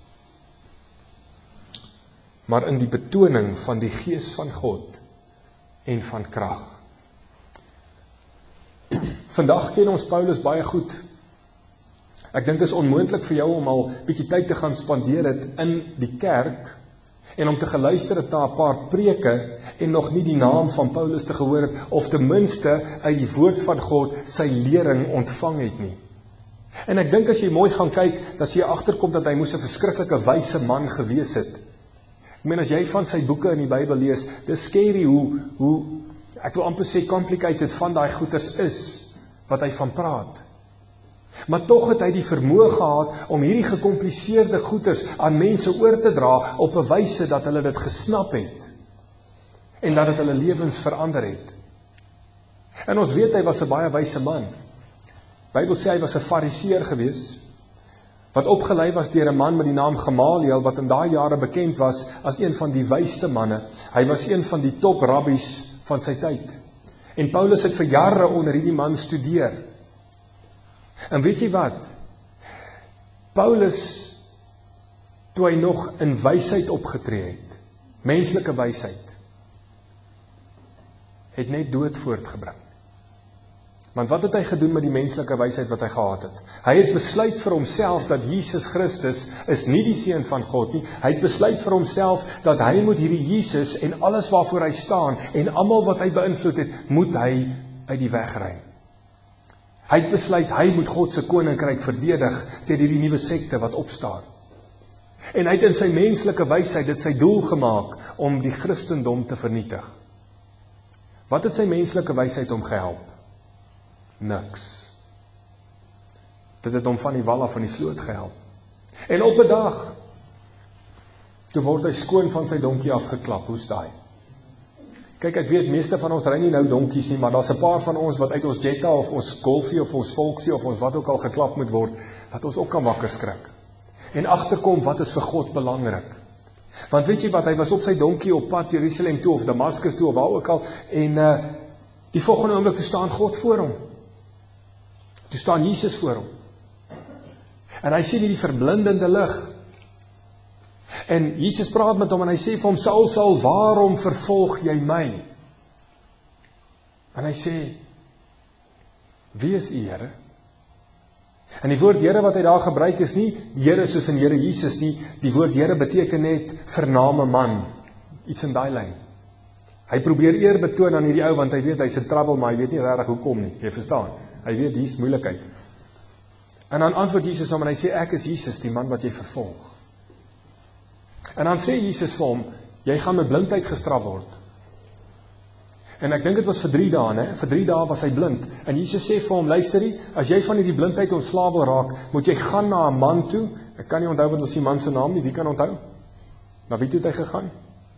maar in die betoning van die Gees van God en van krag. Vandag ken ons Paulus baie goed. Ek dink dit is onmoontlik vir jou om al bietjie tyd te gaan spandeer het in die kerk, en om te geluister het na 'n paar preke, en nog nie die naam van Paulus te gehoor het, of ten minste uit die woord van God sy lering ontvang het nie. En ek dink as jy mooi gaan kyk, dan sê jy agterkom dat hy moes 'n verskriklike wyse man gewees het. Ek meen, as jy van sy boeke in die Bybel lees, dis scary hoe, hoe ek wil amper sê complicated van daai goeters is, wat hy van praat. Maar tog het hy die vermoë gehad om hierdie gekompliseerde goeders aan mense oor te dra op 'n wyse dat hulle dit gesnap het en dat dit hulle lewens verander het. En ons weet hy was 'n baie wyse man. Bybel sê hy was 'n fariseer gewees, wat opgelei was deur 'n man met die naam Gamaliel, wat in daai jare bekend was as een van die wysste manne. Hy was een van die top rabbies van sy tyd. En Paulus het vir jare onder hierdie man studeer. En weet jy wat? Paulus, toe hy nog in wysheid opgetree het, menslike wysheid, het net dood voortgebring. Want wat het hy gedoen met die menslike wysheid wat hy gehad het? Hy het besluit vir homself dat Jesus Christus is nie die seun van God nie. Hy het besluit vir homself dat hy moet hierdie Jesus en alles waarvoor hy staan en almal wat hy beïnvloed het, moet hy uit die weg ruim. Hy het besluit hy moet God se koninkryk verdedig teen hierdie nuwe sekte wat opstaan. En hy het in sy menslike wysheid dit sy doel gemaak om die Christendom te vernietig. Wat het sy menslike wysheid hom gehelp? Niks. Dit het hom van die wal af van die sloot gehelp. En op 'n dag, toe word hy skoon van sy donkie afgeklap. Hoe's daai? Kyk, ek weet, meeste van ons ry nie nou donkies nie, maar daar's 'n paar van ons wat uit ons Jetta of ons Golfie of ons Volksie of ons wat ook al geklap moet word, dat ons ook kan wakker skrik. En agterkom, wat is vir God belangrik? Want weet jy wat, hy was op sy donkie op pad Jerusalem toe of Damaskus toe of waar ook al, en uh, die volgende oomblik toe staan God voor hom. Toe staan Jesus voor hom. En hy sien hierdie verblindende lig. En Jesus praat met hom en hy sê vir hom, Saul, Saul, waarom vervolg jy my? En hy sê, wie is u, Here? En die woord Here wat hy daar gebruik is nie Here soos in Here Jesus nie. Die woord Here beteken net vername man. Iets in daai lyn. Hy probeer eer betoon aan hierdie ou, want hy weet hy's in trouble, maar hy weet nie regtig hoekom nie. Jy verstaan? Hy weet hier's moeilikheid. En dan antwoord Jesus hom en hy sê, ek is Jesus, die man wat jy vervolg. En dan sê Jesus vir hom, jy gaan met blindheid gestraf word. En ek dink dit was vir drie dae, né? Vir drie dae was hy blind. En Jesus sê vir hom, luisterie, as jy van hierdie blindheid ontslae wil raak, moet jy gaan na 'n man toe. Ek kan nie onthou wat was die man se naam nie, wie kan onthou? Na wie toe het hy gegaan?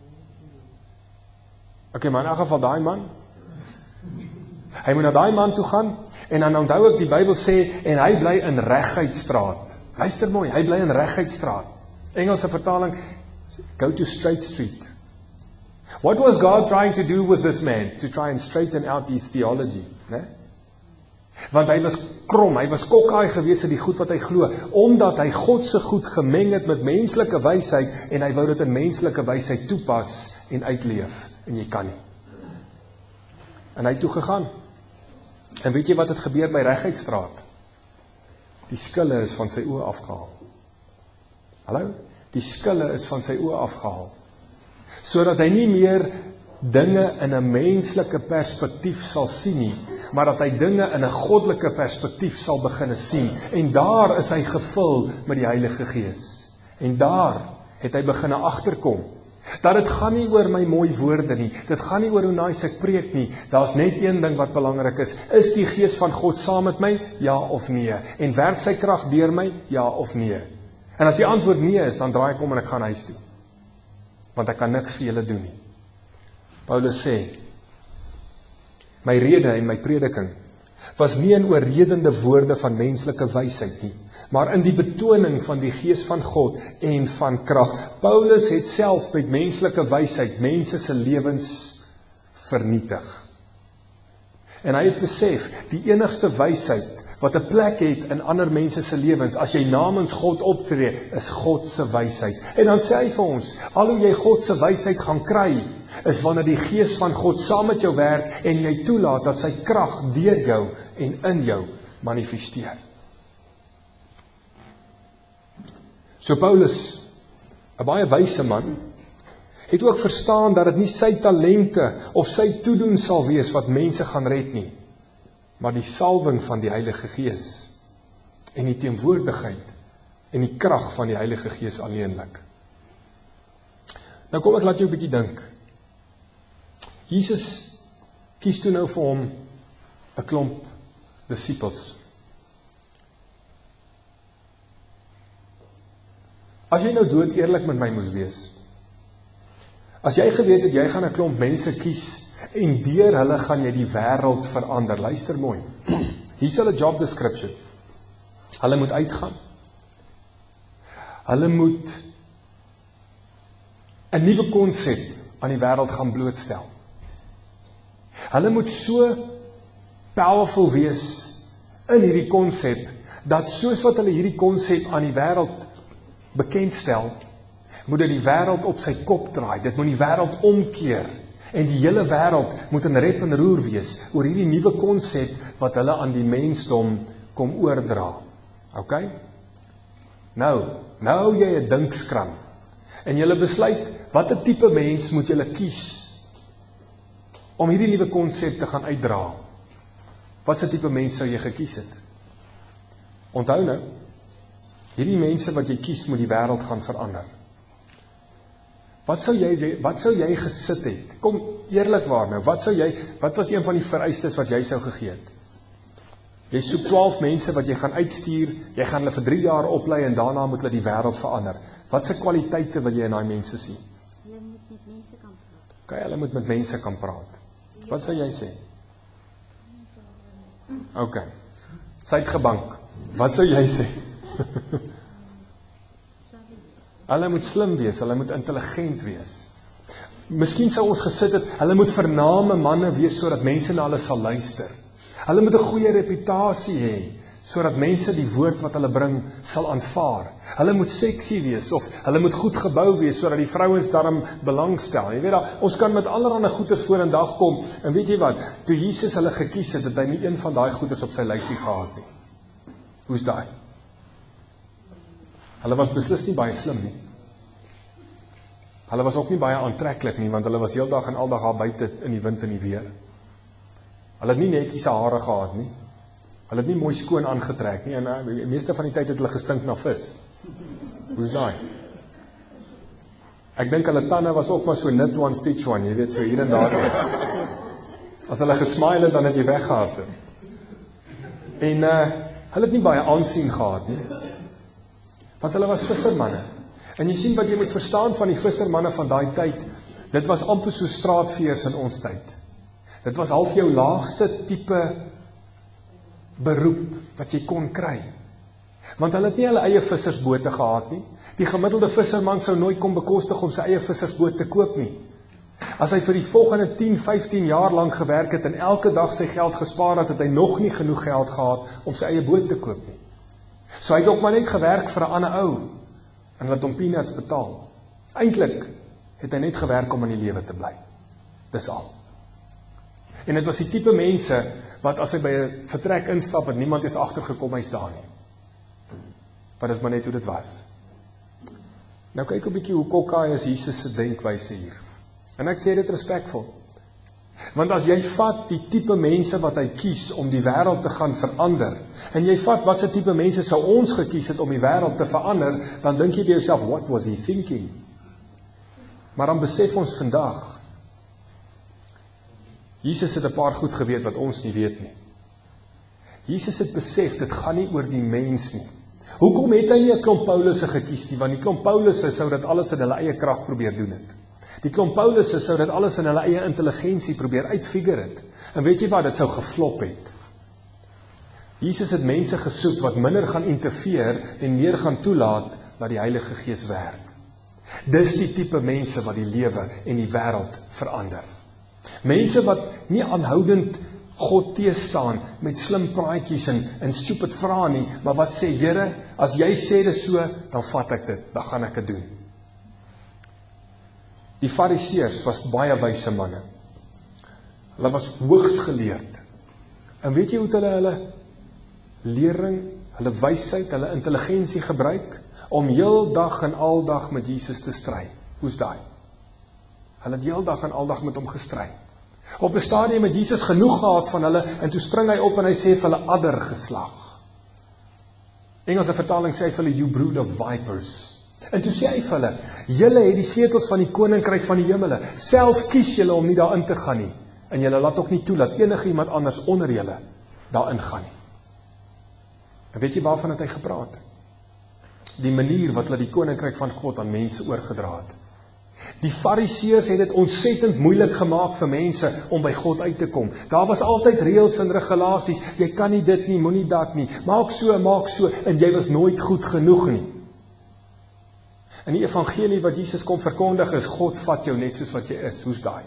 Okay, maar in elk geval daai man. Hy moet na daai man toe gaan, en dan onthou ek die Bybel sê, en hy bly in Regheidstraat. Luister mooi, hy bly in Regheidstraat. Engelse vertaling, go to Straight Street. What was God trying to do with this man? To try and straighten out his theology, né? Want hy was krom, hy was kokkaai gewees in die goed wat hy glo, omdat hy God se goed gemeng het met menslike wysheid, en hy wou dit in menslike wysheid toepas en uitleef, en jy kan nie. En hy het toe gegaan. En weet jy wat het gebeur by Regheidstraat? Die skille is van sy oë afgehaal. Hallo? Die skille is van sy oë afgehaal. Sodat hy nie meer dinge in 'n menslike perspektief sal sien nie, maar dat hy dinge in 'n goddelike perspektief sal begin sien. En daar is hy gevul met die Heilige Gees. En daar het hy begin agterkom dat dit gaan nie oor my mooi woorde nie, dit gaan nie oor hoe nice ek preek nie, daar's net een ding wat belangrik is, is die Gees van God saam met my, ja of nee, en werk sy krag deur my, ja of nee. En as die antwoord nee is, dan draai ek om en ek gaan huis toe, want ek kan niks vir julle doen nie. Paulus sê, my rede en my prediking was nie in oorredende woorde van menslike wysheid nie, maar in die betoning van die Gees van God en van krag. Paulus het self met menslike wysheid mense se lewens vernietig. En hy het besef, die enigste wysheid wat 'n plek het in ander mense se lewens, as jy namens God optree, is God se wysheid. En dan sê hy vir ons, al hoe jy God se wysheid gaan kry, is wanneer die Gees van God saam met jou werk en jy toelaat dat sy krag deur jou en in jou manifesteer. So Paulus, 'n baie wyse man, het ook verstaan dat dit nie sy talente of sy toedoen sal wees wat mense gaan red nie, maar die salwing van die Heilige Gees en die teenwoordigheid en die krag van die Heilige Gees alleenlik. Nou kom ek laat jou 'n bietjie dink. Jesus kies toe nou vir hom 'n klomp disippels. As jy nou dood eerlik met my moes wees, as jy geweet het, jy gaan 'n klomp mense kies, en deur hulle gaan jy die wêreld verander, luister mooi, hier is hulle job description, hulle moet uitgaan, hulle moet 'n nuwe konsep aan die wêreld gaan blootstel, hulle moet so powerful wees in hierdie konsep, dat soos wat hulle hierdie konsep aan die wêreld bekendstel, moet dit die wêreld op sy kop draai, dit moet die wêreld omkeer, en die hele wêreld moet in rep en roer wees, oor hierdie nuwe konsep, wat hulle aan die mensdom kom oordra. Ok? Nou, nou hou jy 'n dinkskram, en jy besluit, wat 'n tipe mens moet jy kies, om hierdie nuwe konsep te gaan uitdra. Wat 'n tipe mens sou jy gekies het? Onthou nou, hierdie mense wat jy kies, moet die wêreld gaan verander. Wat sou jy, wat sou jy gesit het? Kom, eerlikwaar nou, wat sou jy, wat was een van die vereistes wat jy sou gegee het? Jy soek twaalf mense wat jy gaan uitstuur, jy gaan hulle vir drie jaar oplei, en daarna moet hulle die wêreld verander. Wat se kwaliteite wil jy in daai mense sien? Hulle moet met mense kan praat. Okay, hulle moet met mense kan praat. Wat sou jy sê? Ok, Suidgebank, wat sou jy sê? Hulle moet slim wees, hulle moet intelligent wees. Miskien sou ons gesit het, hulle moet vername manne wees, sodat mense na hulle sal luister. Hulle moet 'n goeie reputasie hê, sodat mense die woord wat hulle bring, sal aanvaar. Hulle moet seksie wees, of hulle moet goed gebou wees, sodat die vrouens daarom belangstel. Jy weet dat, ons kan met allerlei goeders voor in dag kom, en weet jy wat, toe Jesus hulle gekies het, het hy nie een van daai goeders op sy lysie gehad nie. Hoe's daai? Hulle was beslis nie baie slim nie. Hulle was ook nie baie aantreklik nie, want hulle was heel dag en al dag daar buite in die wind en die weer. Hulle het nie netjies hare gehad nie. Hulle het nie mooi skoon aangetrek nie, en die meeste van die tyd het hulle gestink na vis. Hoe's daai? Ek dink hulle tande was ook maar so knit one, stitch one, jy weet, so hier en daar. As hulle gesmile het, dan het jy weggehard. En uh, hulle het nie baie aansien gehad nie. Want hulle was vissermanne. En jy sien wat jy moet verstaan van die vissermanne van daai tyd, dit was amper so straatveers in ons tyd. Dit was half jou laagste tipe beroep wat jy kon kry. Want hulle het nie hulle eie vissersbote gehad nie. Die gemiddelde visserman sou nooit kon bekostig om sy eie vissersboot te koop nie. As hy vir die volgende tien, vyftien jaar lank gewerk het en elke dag sy geld gespaar het, het hy nog nie genoeg geld gehad om sy eie boot te koop nie. So hy het ook maar net gewerk vir 'n ander ou en laat hom peanuts betaal. Eintlik het hy net gewerk om in die lewe te bly. Dis al. En dit was die tipe mense wat as hy by 'n vertrek instap en niemand is agtergekom, hy's daar nie. Wat is maar net hoe dit was. Nou kyk 'n bietjie hoe kokkaai is Jesus se denkwyse hier. En ek sê dit respekvol. Want as jy vat die tipe mense wat hy kies om die wêreld te gaan verander, en jy vat wat se tipe mense sou ons gekies het om die wêreld te verander, dan dink jy by jouself, what was he thinking? Maar dan besef ons vandag, Jesus het 'n paar goed geweet wat ons nie weet nie. Jesus het besef, dit gaan nie oor die mens nie. Hoekom het hy nie 'n klomp Paulusse gekies nie? Want die klomp Paulusse sou dit alles in hulle eie krag probeer doen het. Die klomp Paulusse sou dit alles in hulle eie intelligensie probeer uitfigure het. En weet jy wat, dit sou geflop het. Jesus het mense gesoek wat minder gaan interfereer en meer gaan toelaat dat die Heilige Gees werk. Dis die tipe mense wat die lewe en die wêreld verander. Mense wat nie aanhoudend God teestaan met slim praatjies en, en stupid vrae nie, maar wat sê, Here, as jy sê dit so, dan vat ek dit, dan gaan ek dit doen. Die Fariseërs was baie wyse manne. Hulle was hoogs geleerd. En weet jy hoe hulle hulle lering, hulle wysheid, hulle intelligensie gebruik om heel dag en aldag met Jesus te stry? Hoe's daai? Hulle het heel dag en aldag met hom gestry. Op 'n stadium het Jesus genoeg gehad van hulle, en toe spring hy op en hy sê vir hulle adder geslag. Engelse vertaling sê hy vir hulle, you brood of vipers. En toe sê hy vir hulle, julle het die sleutels van die koninkryk van die hemele, self kies julle om nie daarin te gaan nie, en julle laat ook nie toe dat enige iemand anders onder julle daarin gaan nie. En weet jy waarvan het hy gepraat? die manier wat hulle die koninkryk van God aan mense oorgedra het. Die Fariseërs het dit ontsettend moeilik gemaak vir mense om by God uit te kom. Daar was altyd reëls en regulasies, jy kan nie dit nie, moenie dat nie, maak so, maak so, en jy was nooit goed genoeg nie. In die evangelie wat Jesus kom verkondig is, God vat jou net soos wat jy is, hoe's daai?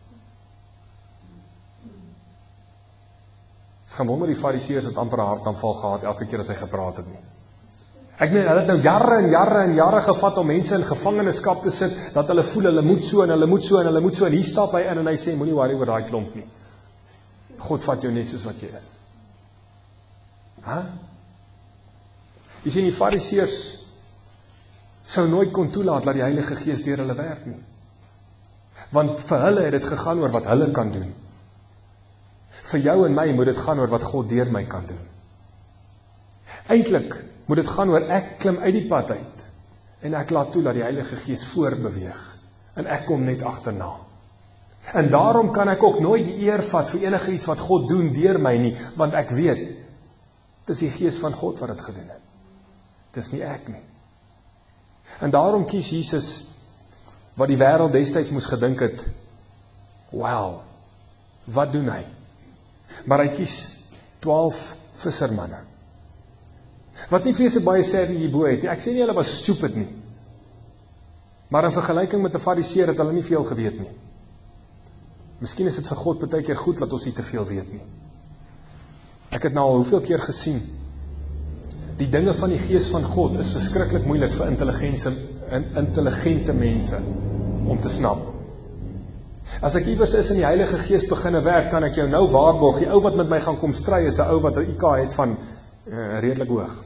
Ek gaan wonder die Fariseërs het amper 'n hartaanval gehad elke keer as hy gepraat het nie. Ek meen, hulle het nou jare en jare en jare gevat om mense in gevangenskap te sit, dat hulle voel, hulle moet so en hulle moet so en hulle moet so, en hier stap hy in en hy sê, moenie worry oor daai klomp nie. God vat jou net soos wat jy is. Huh? Jy sien, die Fariseërs sou nooit kon toelaat dat die Heilige Gees deur hulle werk nie. Want vir hulle het dit gegaan oor wat hulle kan doen. Vir jou en my moet dit gaan oor wat God deur my kan doen. Eintlik moet dit gaan oor ek klim uit die pad uit en ek laat toe dat die Heilige Gees voorbeweeg en ek kom net agterna. En daarom kan ek ook nooit die eer vat vir enige iets wat God doen deur my nie, want ek weet dis die Gees van God wat dit gedoen het. Dis nie ek nie. En daarom kies Jesus wat die wêreld destyds moes gedink het, wow, wat doen hy? Maar hy kies twaalf vissermanne. Wat nie vreeslik baie savvy hierbo het nie. Ek sê nie hulle was stupid nie. Maar in vergelyking met 'n Fariseer het hulle nie veel geweet nie. Miskien is dit vir God baie keer goed dat ons nie te veel weet nie. Ek het nou al hoeveel keer gesien. Die dinge van die Gees van God is verskriklik moeilik vir intelligente mense om te snap. As ek iewers is in die Heilige Gees beginne werk, kan ek jou nou waarborg, die ou wat met my gaan kom stry is 'n ou wat 'n I Q het van uh, redelik hoog.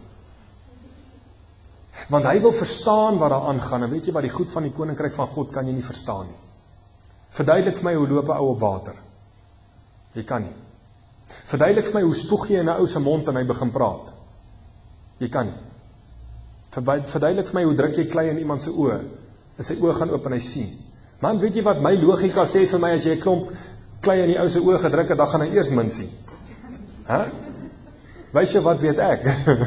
Want hy wil verstaan wat daar aangaan, en weet jy wat, die goed van die koninkryk van God kan jy nie verstaan nie. Verduidelik vir my hoe loop 'n ou op water. Jy kan nie. Verduidelik vir my hoe spoeg jy in 'n ou se mond en hy begin praat. Jy kan nie. Verduidelik vir my hoe druk jy klei in iemand se oë, en sy oë gaan oop en hy sien. Man, weet jy wat my logika sê vir my, as jy 'n klomp klei in die ou se oë gedruk het, dan gaan hy eers min sien. Hæ? Wys jy wat weet ek?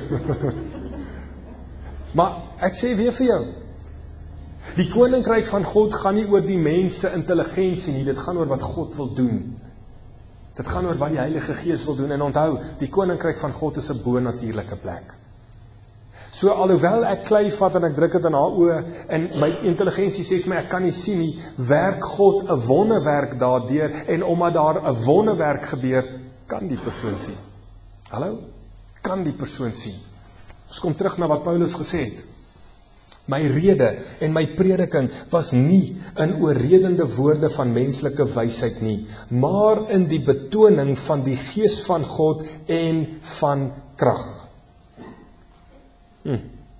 Maar ek sê weer vir jou, die koninkryk van God gaan nie oor die mense intelligensie nie, dit gaan oor wat God wil doen. Dit gaan oor wat die Heilige Gees wil doen, en onthou, die koninkryk van God is 'n bonatuurlike plek. So alhoewel ek klei vat en ek druk dit in haar oë, en my intelligensie sê vir my, ek kan nie sien nie, werk God 'n wonderwerk daardeur, en omdat daar 'n wonderwerk gebeur, kan die persoon sien. Hallo? Kan die persoon sien. Ons kom terug na wat Paulus gesê het. My rede en my prediking was nie in oorredende woorde van menslike wysheid nie, maar in die betoning van die Gees van God en van krag. Hmm.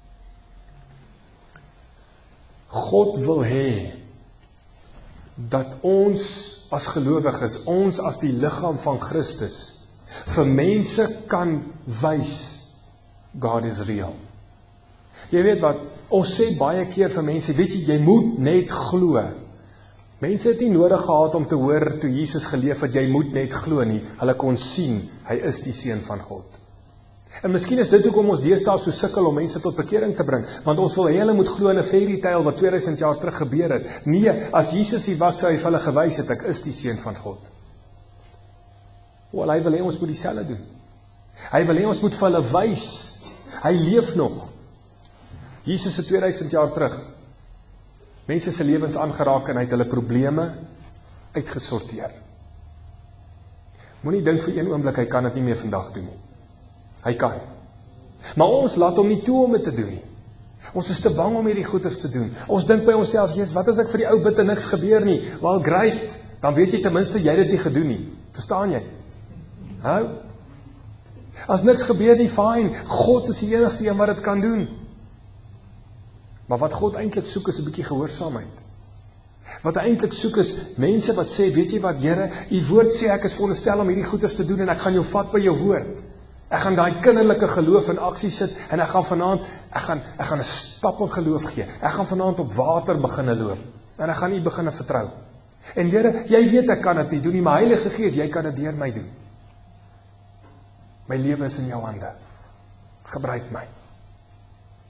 God wil hê dat ons as gelowiges, ons as die liggaam van Christus, vir mense kan wys God is real. Jy weet wat, ons sê baie keer vir mense, weet jy, jy moet net glo. Mense het nie nodig gehad om te hoor toe Jesus geleef het, jy moet net glo nie. Hulle kon sien, hy is die seun van God. En miskien is dit hoekom ons deesdae so sukkel om mense tot bekering te bring, want ons wil hê hulle moet glo in 'n fairy tale wat tweeduisend jaar terug gebeur het. Nee, as Jesus hier was, sou hy vir hulle gewys het, ek is die seun van God. Wel, hy wil hê ons moet dieselfde doen. Hy wil hê ons moet vir hulle wys, hy leef nog. Jesus het tweeduisend jaar terug mense se lewens aangeraak en hy het hulle probleme uitgesorteer. Moenie dink vir een oomblik hy kan dit nie meer vandag doen nie. Hy kan. Maar ons laat hom nie toe om dit te doen nie. Ons is te bang om hierdie goeders te doen. Ons dink by onsself, Jesus, wat as ek vir die ou bid en niks gebeur nie? Wel, great, dan weet jy ten minste jy het dit nie gedoen nie. Verstaan jy? Hou? As niks gebeur nie, fine. God is die enigste een wat dit kan doen. Maar wat God eintlik soek is 'n bietjie gehoorsaamheid. Wat hy eintlik soek is mense wat sê, weet jy wat, Here, u woord sê ek is veronderstel om hierdie goeders te doen en ek gaan jou vat by jou woord. Ek gaan daai kinderlike geloof in aksie sit en ek gaan vanaand, ek gaan ek gaan 'n stap in geloof gee. Ek gaan vanaand op water begine loop en ek gaan u begine vertrou. En Here, jy weet ek kan dit nie doen nie, maar Heilige Gees, jy kan dit deur my doen. My lewe is in jou hande. Gebruik my.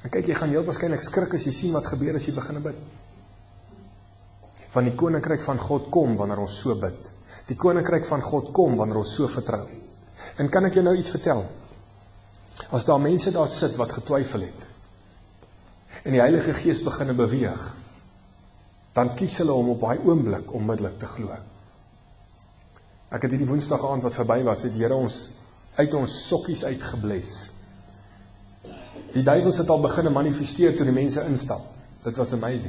En kyk, jy gaan heel waarskynlik skrik as jy sien wat gebeur as jy begin bid. Want die koninkryk van God kom wanneer ons so bid. Die koninkryk van God kom wanneer ons so vertrou. En kan ek jou nou iets vertel? As daar mense daar sit wat getwyfel het, en die Heilige Gees begin beweeg, dan kies hulle om op daai oomblik onmiddellik te glo. Ek het hierdie woensdag aand wat verby was, het die Here ons uit ons sokkies uitgebles. Die duiwels het al begin manifesteer toe die mense instap. Dit was amazing.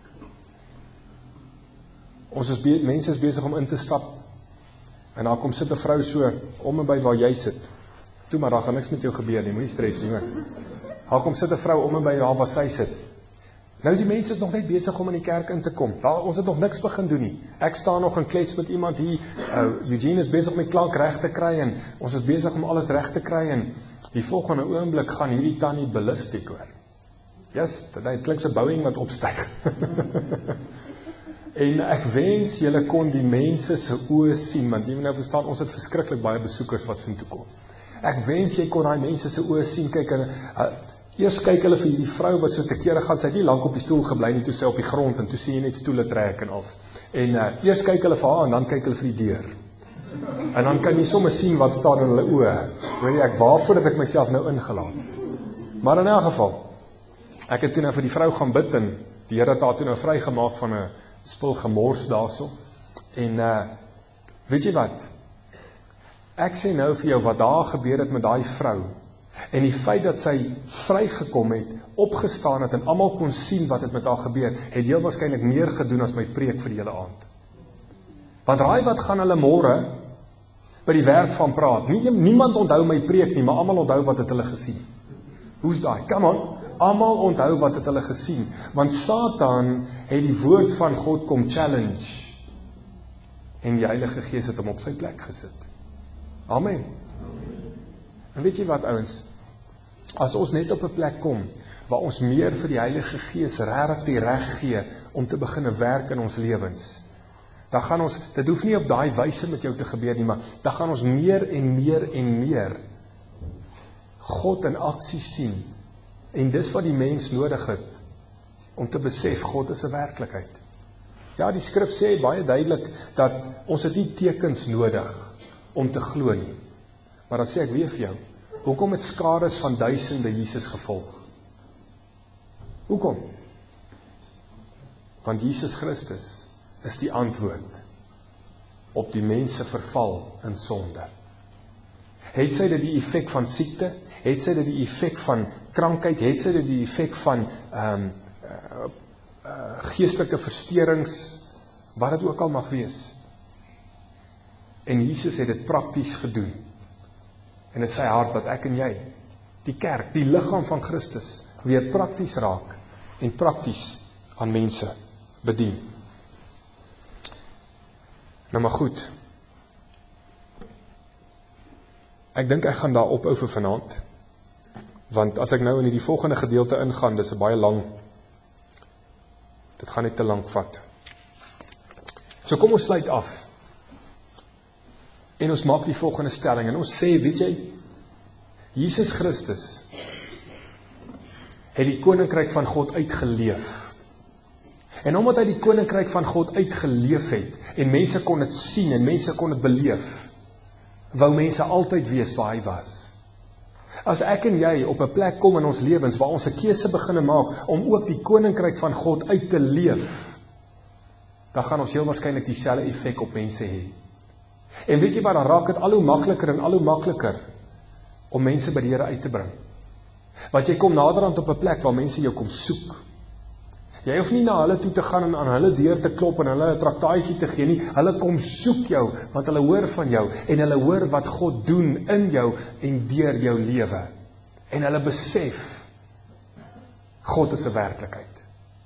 Ons is be mense is besig om in te stap, en daar kom sit 'n vrou so, om en by waar jy sit. Toe maar, daar gaan niks met jou gebeur nie, moenie stres nie, hoor. Daar kom sit 'n vrou om en by daar waar sy sit. Nou is die mense is nog net besig om in die kerk in te kom. Daar, ons het nog niks begin doen nie. Ek staan nog en klets met iemand hier, uh, Eugene is besig met klank reg te kry, en ons is besig om alles reg te kry, en die volgende oomblik gaan hierdie tannie ballistic hoor. Yes, dit klink so Boeing wat opstyg. En ek wens julle kon die mense se oë sien, want jy moet nou verstaan, ons het verskriklik baie besoekers wat so toe kom. Ek wens jy kon daai mense se oë sien, kyk en uh, eers kyk hulle vir hierdie vrou wat so te kere gaan, sy het nie lank op die stoel gebly nie, toe sy op die grond, en toe sien jy net stoele trek en als. En uh, eers kyk hulle vir haar, en dan kyk hulle vir die deur. En dan kan jy sommer sien wat staan in hulle oë. Weet jy, ek waarvoor dat ek myself nou ingelaat. Maar in elk geval, ek het toe nou vir die vrou gaan bid, en die Here het haar toe nou vrygemaak van 'n spul gemors daarso. En uh, weet jy wat? Ek sê nou vir jou wat daar gebeur het met daai vrou, en die feit dat sy vrygekom het, opgestaan het, en almal kon sien wat het met haar gebeur, het heel waarskynlik meer gedoen as my preek vir die hele aand. Want raai wat gaan hulle môre by die werk van praat? Nie, niemand onthou my preek nie, maar almal onthou wat het hulle gesien. Hoe's daai? Come on, almal onthou wat het hulle gesien, want Satan het die woord van God kom challenge, en die Heilige Gees het hom op sy plek gesit. Amen. En weet jy wat, ouens, as ons net op 'n plek kom, waar ons meer vir die Heilige Gees regtig die reg gee, om te begin werk in ons lewens, dan gaan ons, dit hoef nie op daai wyse met jou te gebeur nie, maar dan gaan ons meer en meer en meer God in aksie sien, en dis wat die mens nodig het, om te besef, God is 'n werklikheid. Ja, die skrif sê baie duidelik, dat ons het nie tekens nodig, om te glo nie. Maar dan sê ek weer vir jou, hoekom het skares van duisende Jesus gevolg? Hoekom? Want Jesus Christus is die antwoord op die mense verval in sonde. Het sy dit die effek van siekte? Het sy dit die effek van krankheid? Het sy dit die effek van um, uh, uh, geestelike versteurings? Wat het ook al mag wees. En Jesus het dit prakties gedoen. En dit is sy hart dat ek en jy, die kerk, die liggaam van Christus, weer prakties raak en prakties aan mense bedien. Nou maar goed. Ek dink ek gaan daar ophou vir vanaand, want as ek nou in die volgende gedeelte ingaan, dis 'n baie lang, dit gaan net te lank vat. So kom ons sluit af. En ons maak die volgende stelling, en ons sê, weet jy, Jesus Christus het die koninkryk van God uitgeleef. En omdat hy die koninkryk van God uitgeleef het, en mense kon dit sien, en mense kon dit beleef, wou mense altyd weet waar hy was. As ek en jy op 'n plek kom in ons lewens, waar ons 'n keuse begin maak, om ook die koninkryk van God uit te leef, dan gaan ons heel waarskynlik dieselfde effek op mense hê. En weet jy wat, dan raak dit al hoe makliker en al hoe makliker om mense by die Here uit te bring. Want jy kom naderhand op 'n plek waar mense jou kom soek. Jy hoef nie na hulle toe te gaan en aan hulle deur te klop en hulle 'n traktaatjie te gee nie. Hulle kom soek jou, want hulle hoor van jou en hulle hoor wat God doen in jou en deur jou lewe. En hulle besef, God is 'n werklikheid.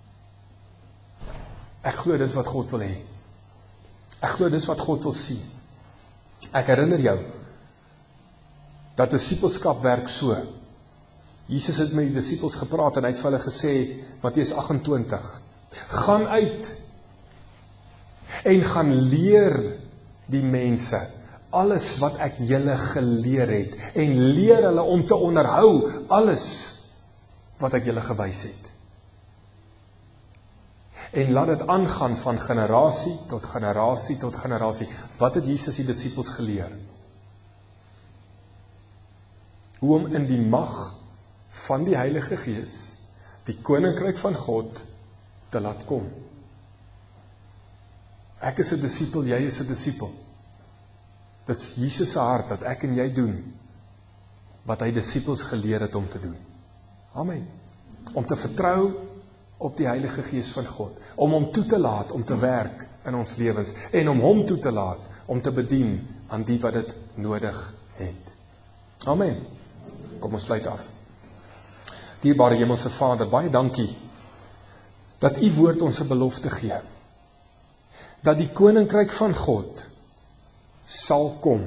Ek glo dis wat God wil hê. Ek glo dis wat God wil sien. Ek herinner jou, dat disippelskap werk so. Jesus het met die disippels gepraat en hy het vir hulle gesê, Matteus agt en twintig, gaan uit en gaan leer die mense alles wat ek julle geleer het en leer hulle om te onderhou alles wat ek julle gewys het. En laat dit aangaan van generasie tot generasie tot generasie. Wat het Jesus die disippels geleer? Hoe om in die mag van die Heilige Gees die koninkryk van God te laat kom. Ek is 'n disipel, jy is 'n disipel. Dis Jesus se hart dat ek en jy doen wat hy disippels geleer het om te doen. Amen. Om te vertrou op die Heilige Gees van God, om hom toe te laat om te werk in ons lewens en om hom toe te laat om te bedien aan die wat dit nodig het. Amen. Kom ons sluit af. Dierbare Hemelse Vader, baie dankie dat U woord ons 'n belofte gee. Dat die koninkryk van God sal kom.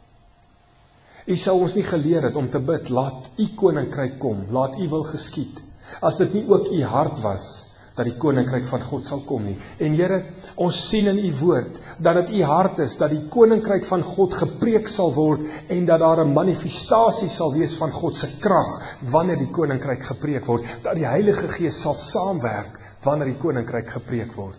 U sou ons nie geleer het om te bid, laat U koninkryk kom, laat U wil geskied. As dit nie ook U hart was, dat die koninkryk van God sal kom nie. En Here, ons sien in U woord, dat dit U hart is, dat die koninkryk van God gepreek sal word, en dat daar 'n manifestasie sal wees van God se krag, wanneer die koninkryk gepreek word, dat die Heilige Gees sal saamwerk, wanneer die koninkryk gepreek word.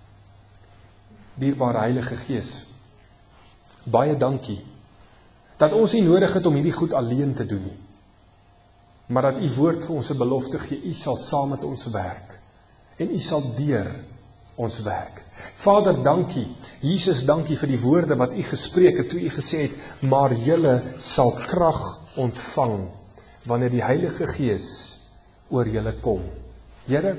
Dierbare Heilige Gees, baie dankie, dat ons nie nodig het om hierdie goed alleen te doen nie, maar dat U woord vir ons 'n belofte gee, U sal saam met ons werk, en U sal deur ons werk. Vader, dankie, Jesus, dankie vir die woorde wat U gespreek het, toe U gesê het, maar julle sal krag ontvang, wanneer die Heilige Gees oor julle kom. Here,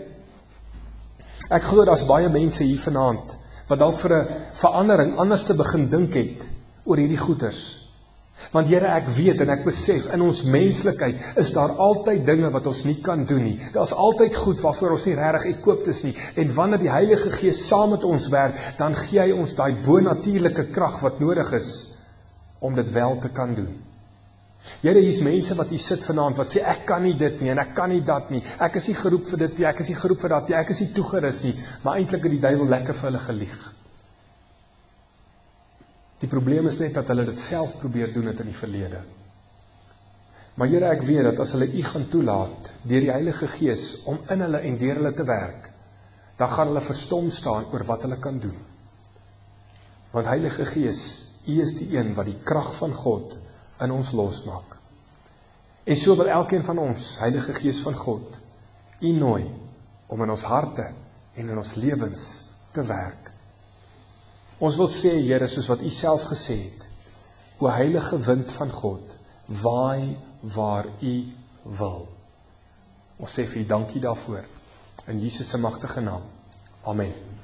ek glo daar's baie mense hier vanaand, wat dalk vir 'n verandering anders te begin dink het, oor hierdie goeters. Want Here, ek weet en ek besef, in ons menslikheid is daar altyd dinge wat ons nie kan doen nie. Daar's altyd goed waarvoor ons nie regtig ekoop is nie. En wanneer die Heilige Gees saam met ons werk, dan gee hy ons daai bonatuurlike krag wat nodig is, om dit wel te kan doen. Here, hier's mense wat hier sit vanaand, wat sê, ek kan nie dit nie, en ek kan nie dat nie, ek is nie geroep vir dit nie, ek is nie geroep vir dat nie, ek is nie toegerus nie, maar eintlik het die duiwel lekker vir hulle gelieg. Die probleem is net dat hulle dit self probeer doen het in die verlede. Maar Here, ek weet dat as hulle U gaan toelaat, deur die Heilige Gees, om in hulle en deur hulle te werk, dan gaan hulle verstom staan oor wat hulle kan doen. Want Heilige Gees, U is die een wat die krag van God in ons losmaak. En so wil elkeen van ons, Heilige Gees van God, U nooi om in ons harte en in ons lewens te werk. Ons wil sê, Here, soos wat U self gesê het, o Heilige Wind van God, waai waar U wil. Ons sê vir U dankie daarvoor, in Jesus se magtige naam. Amen.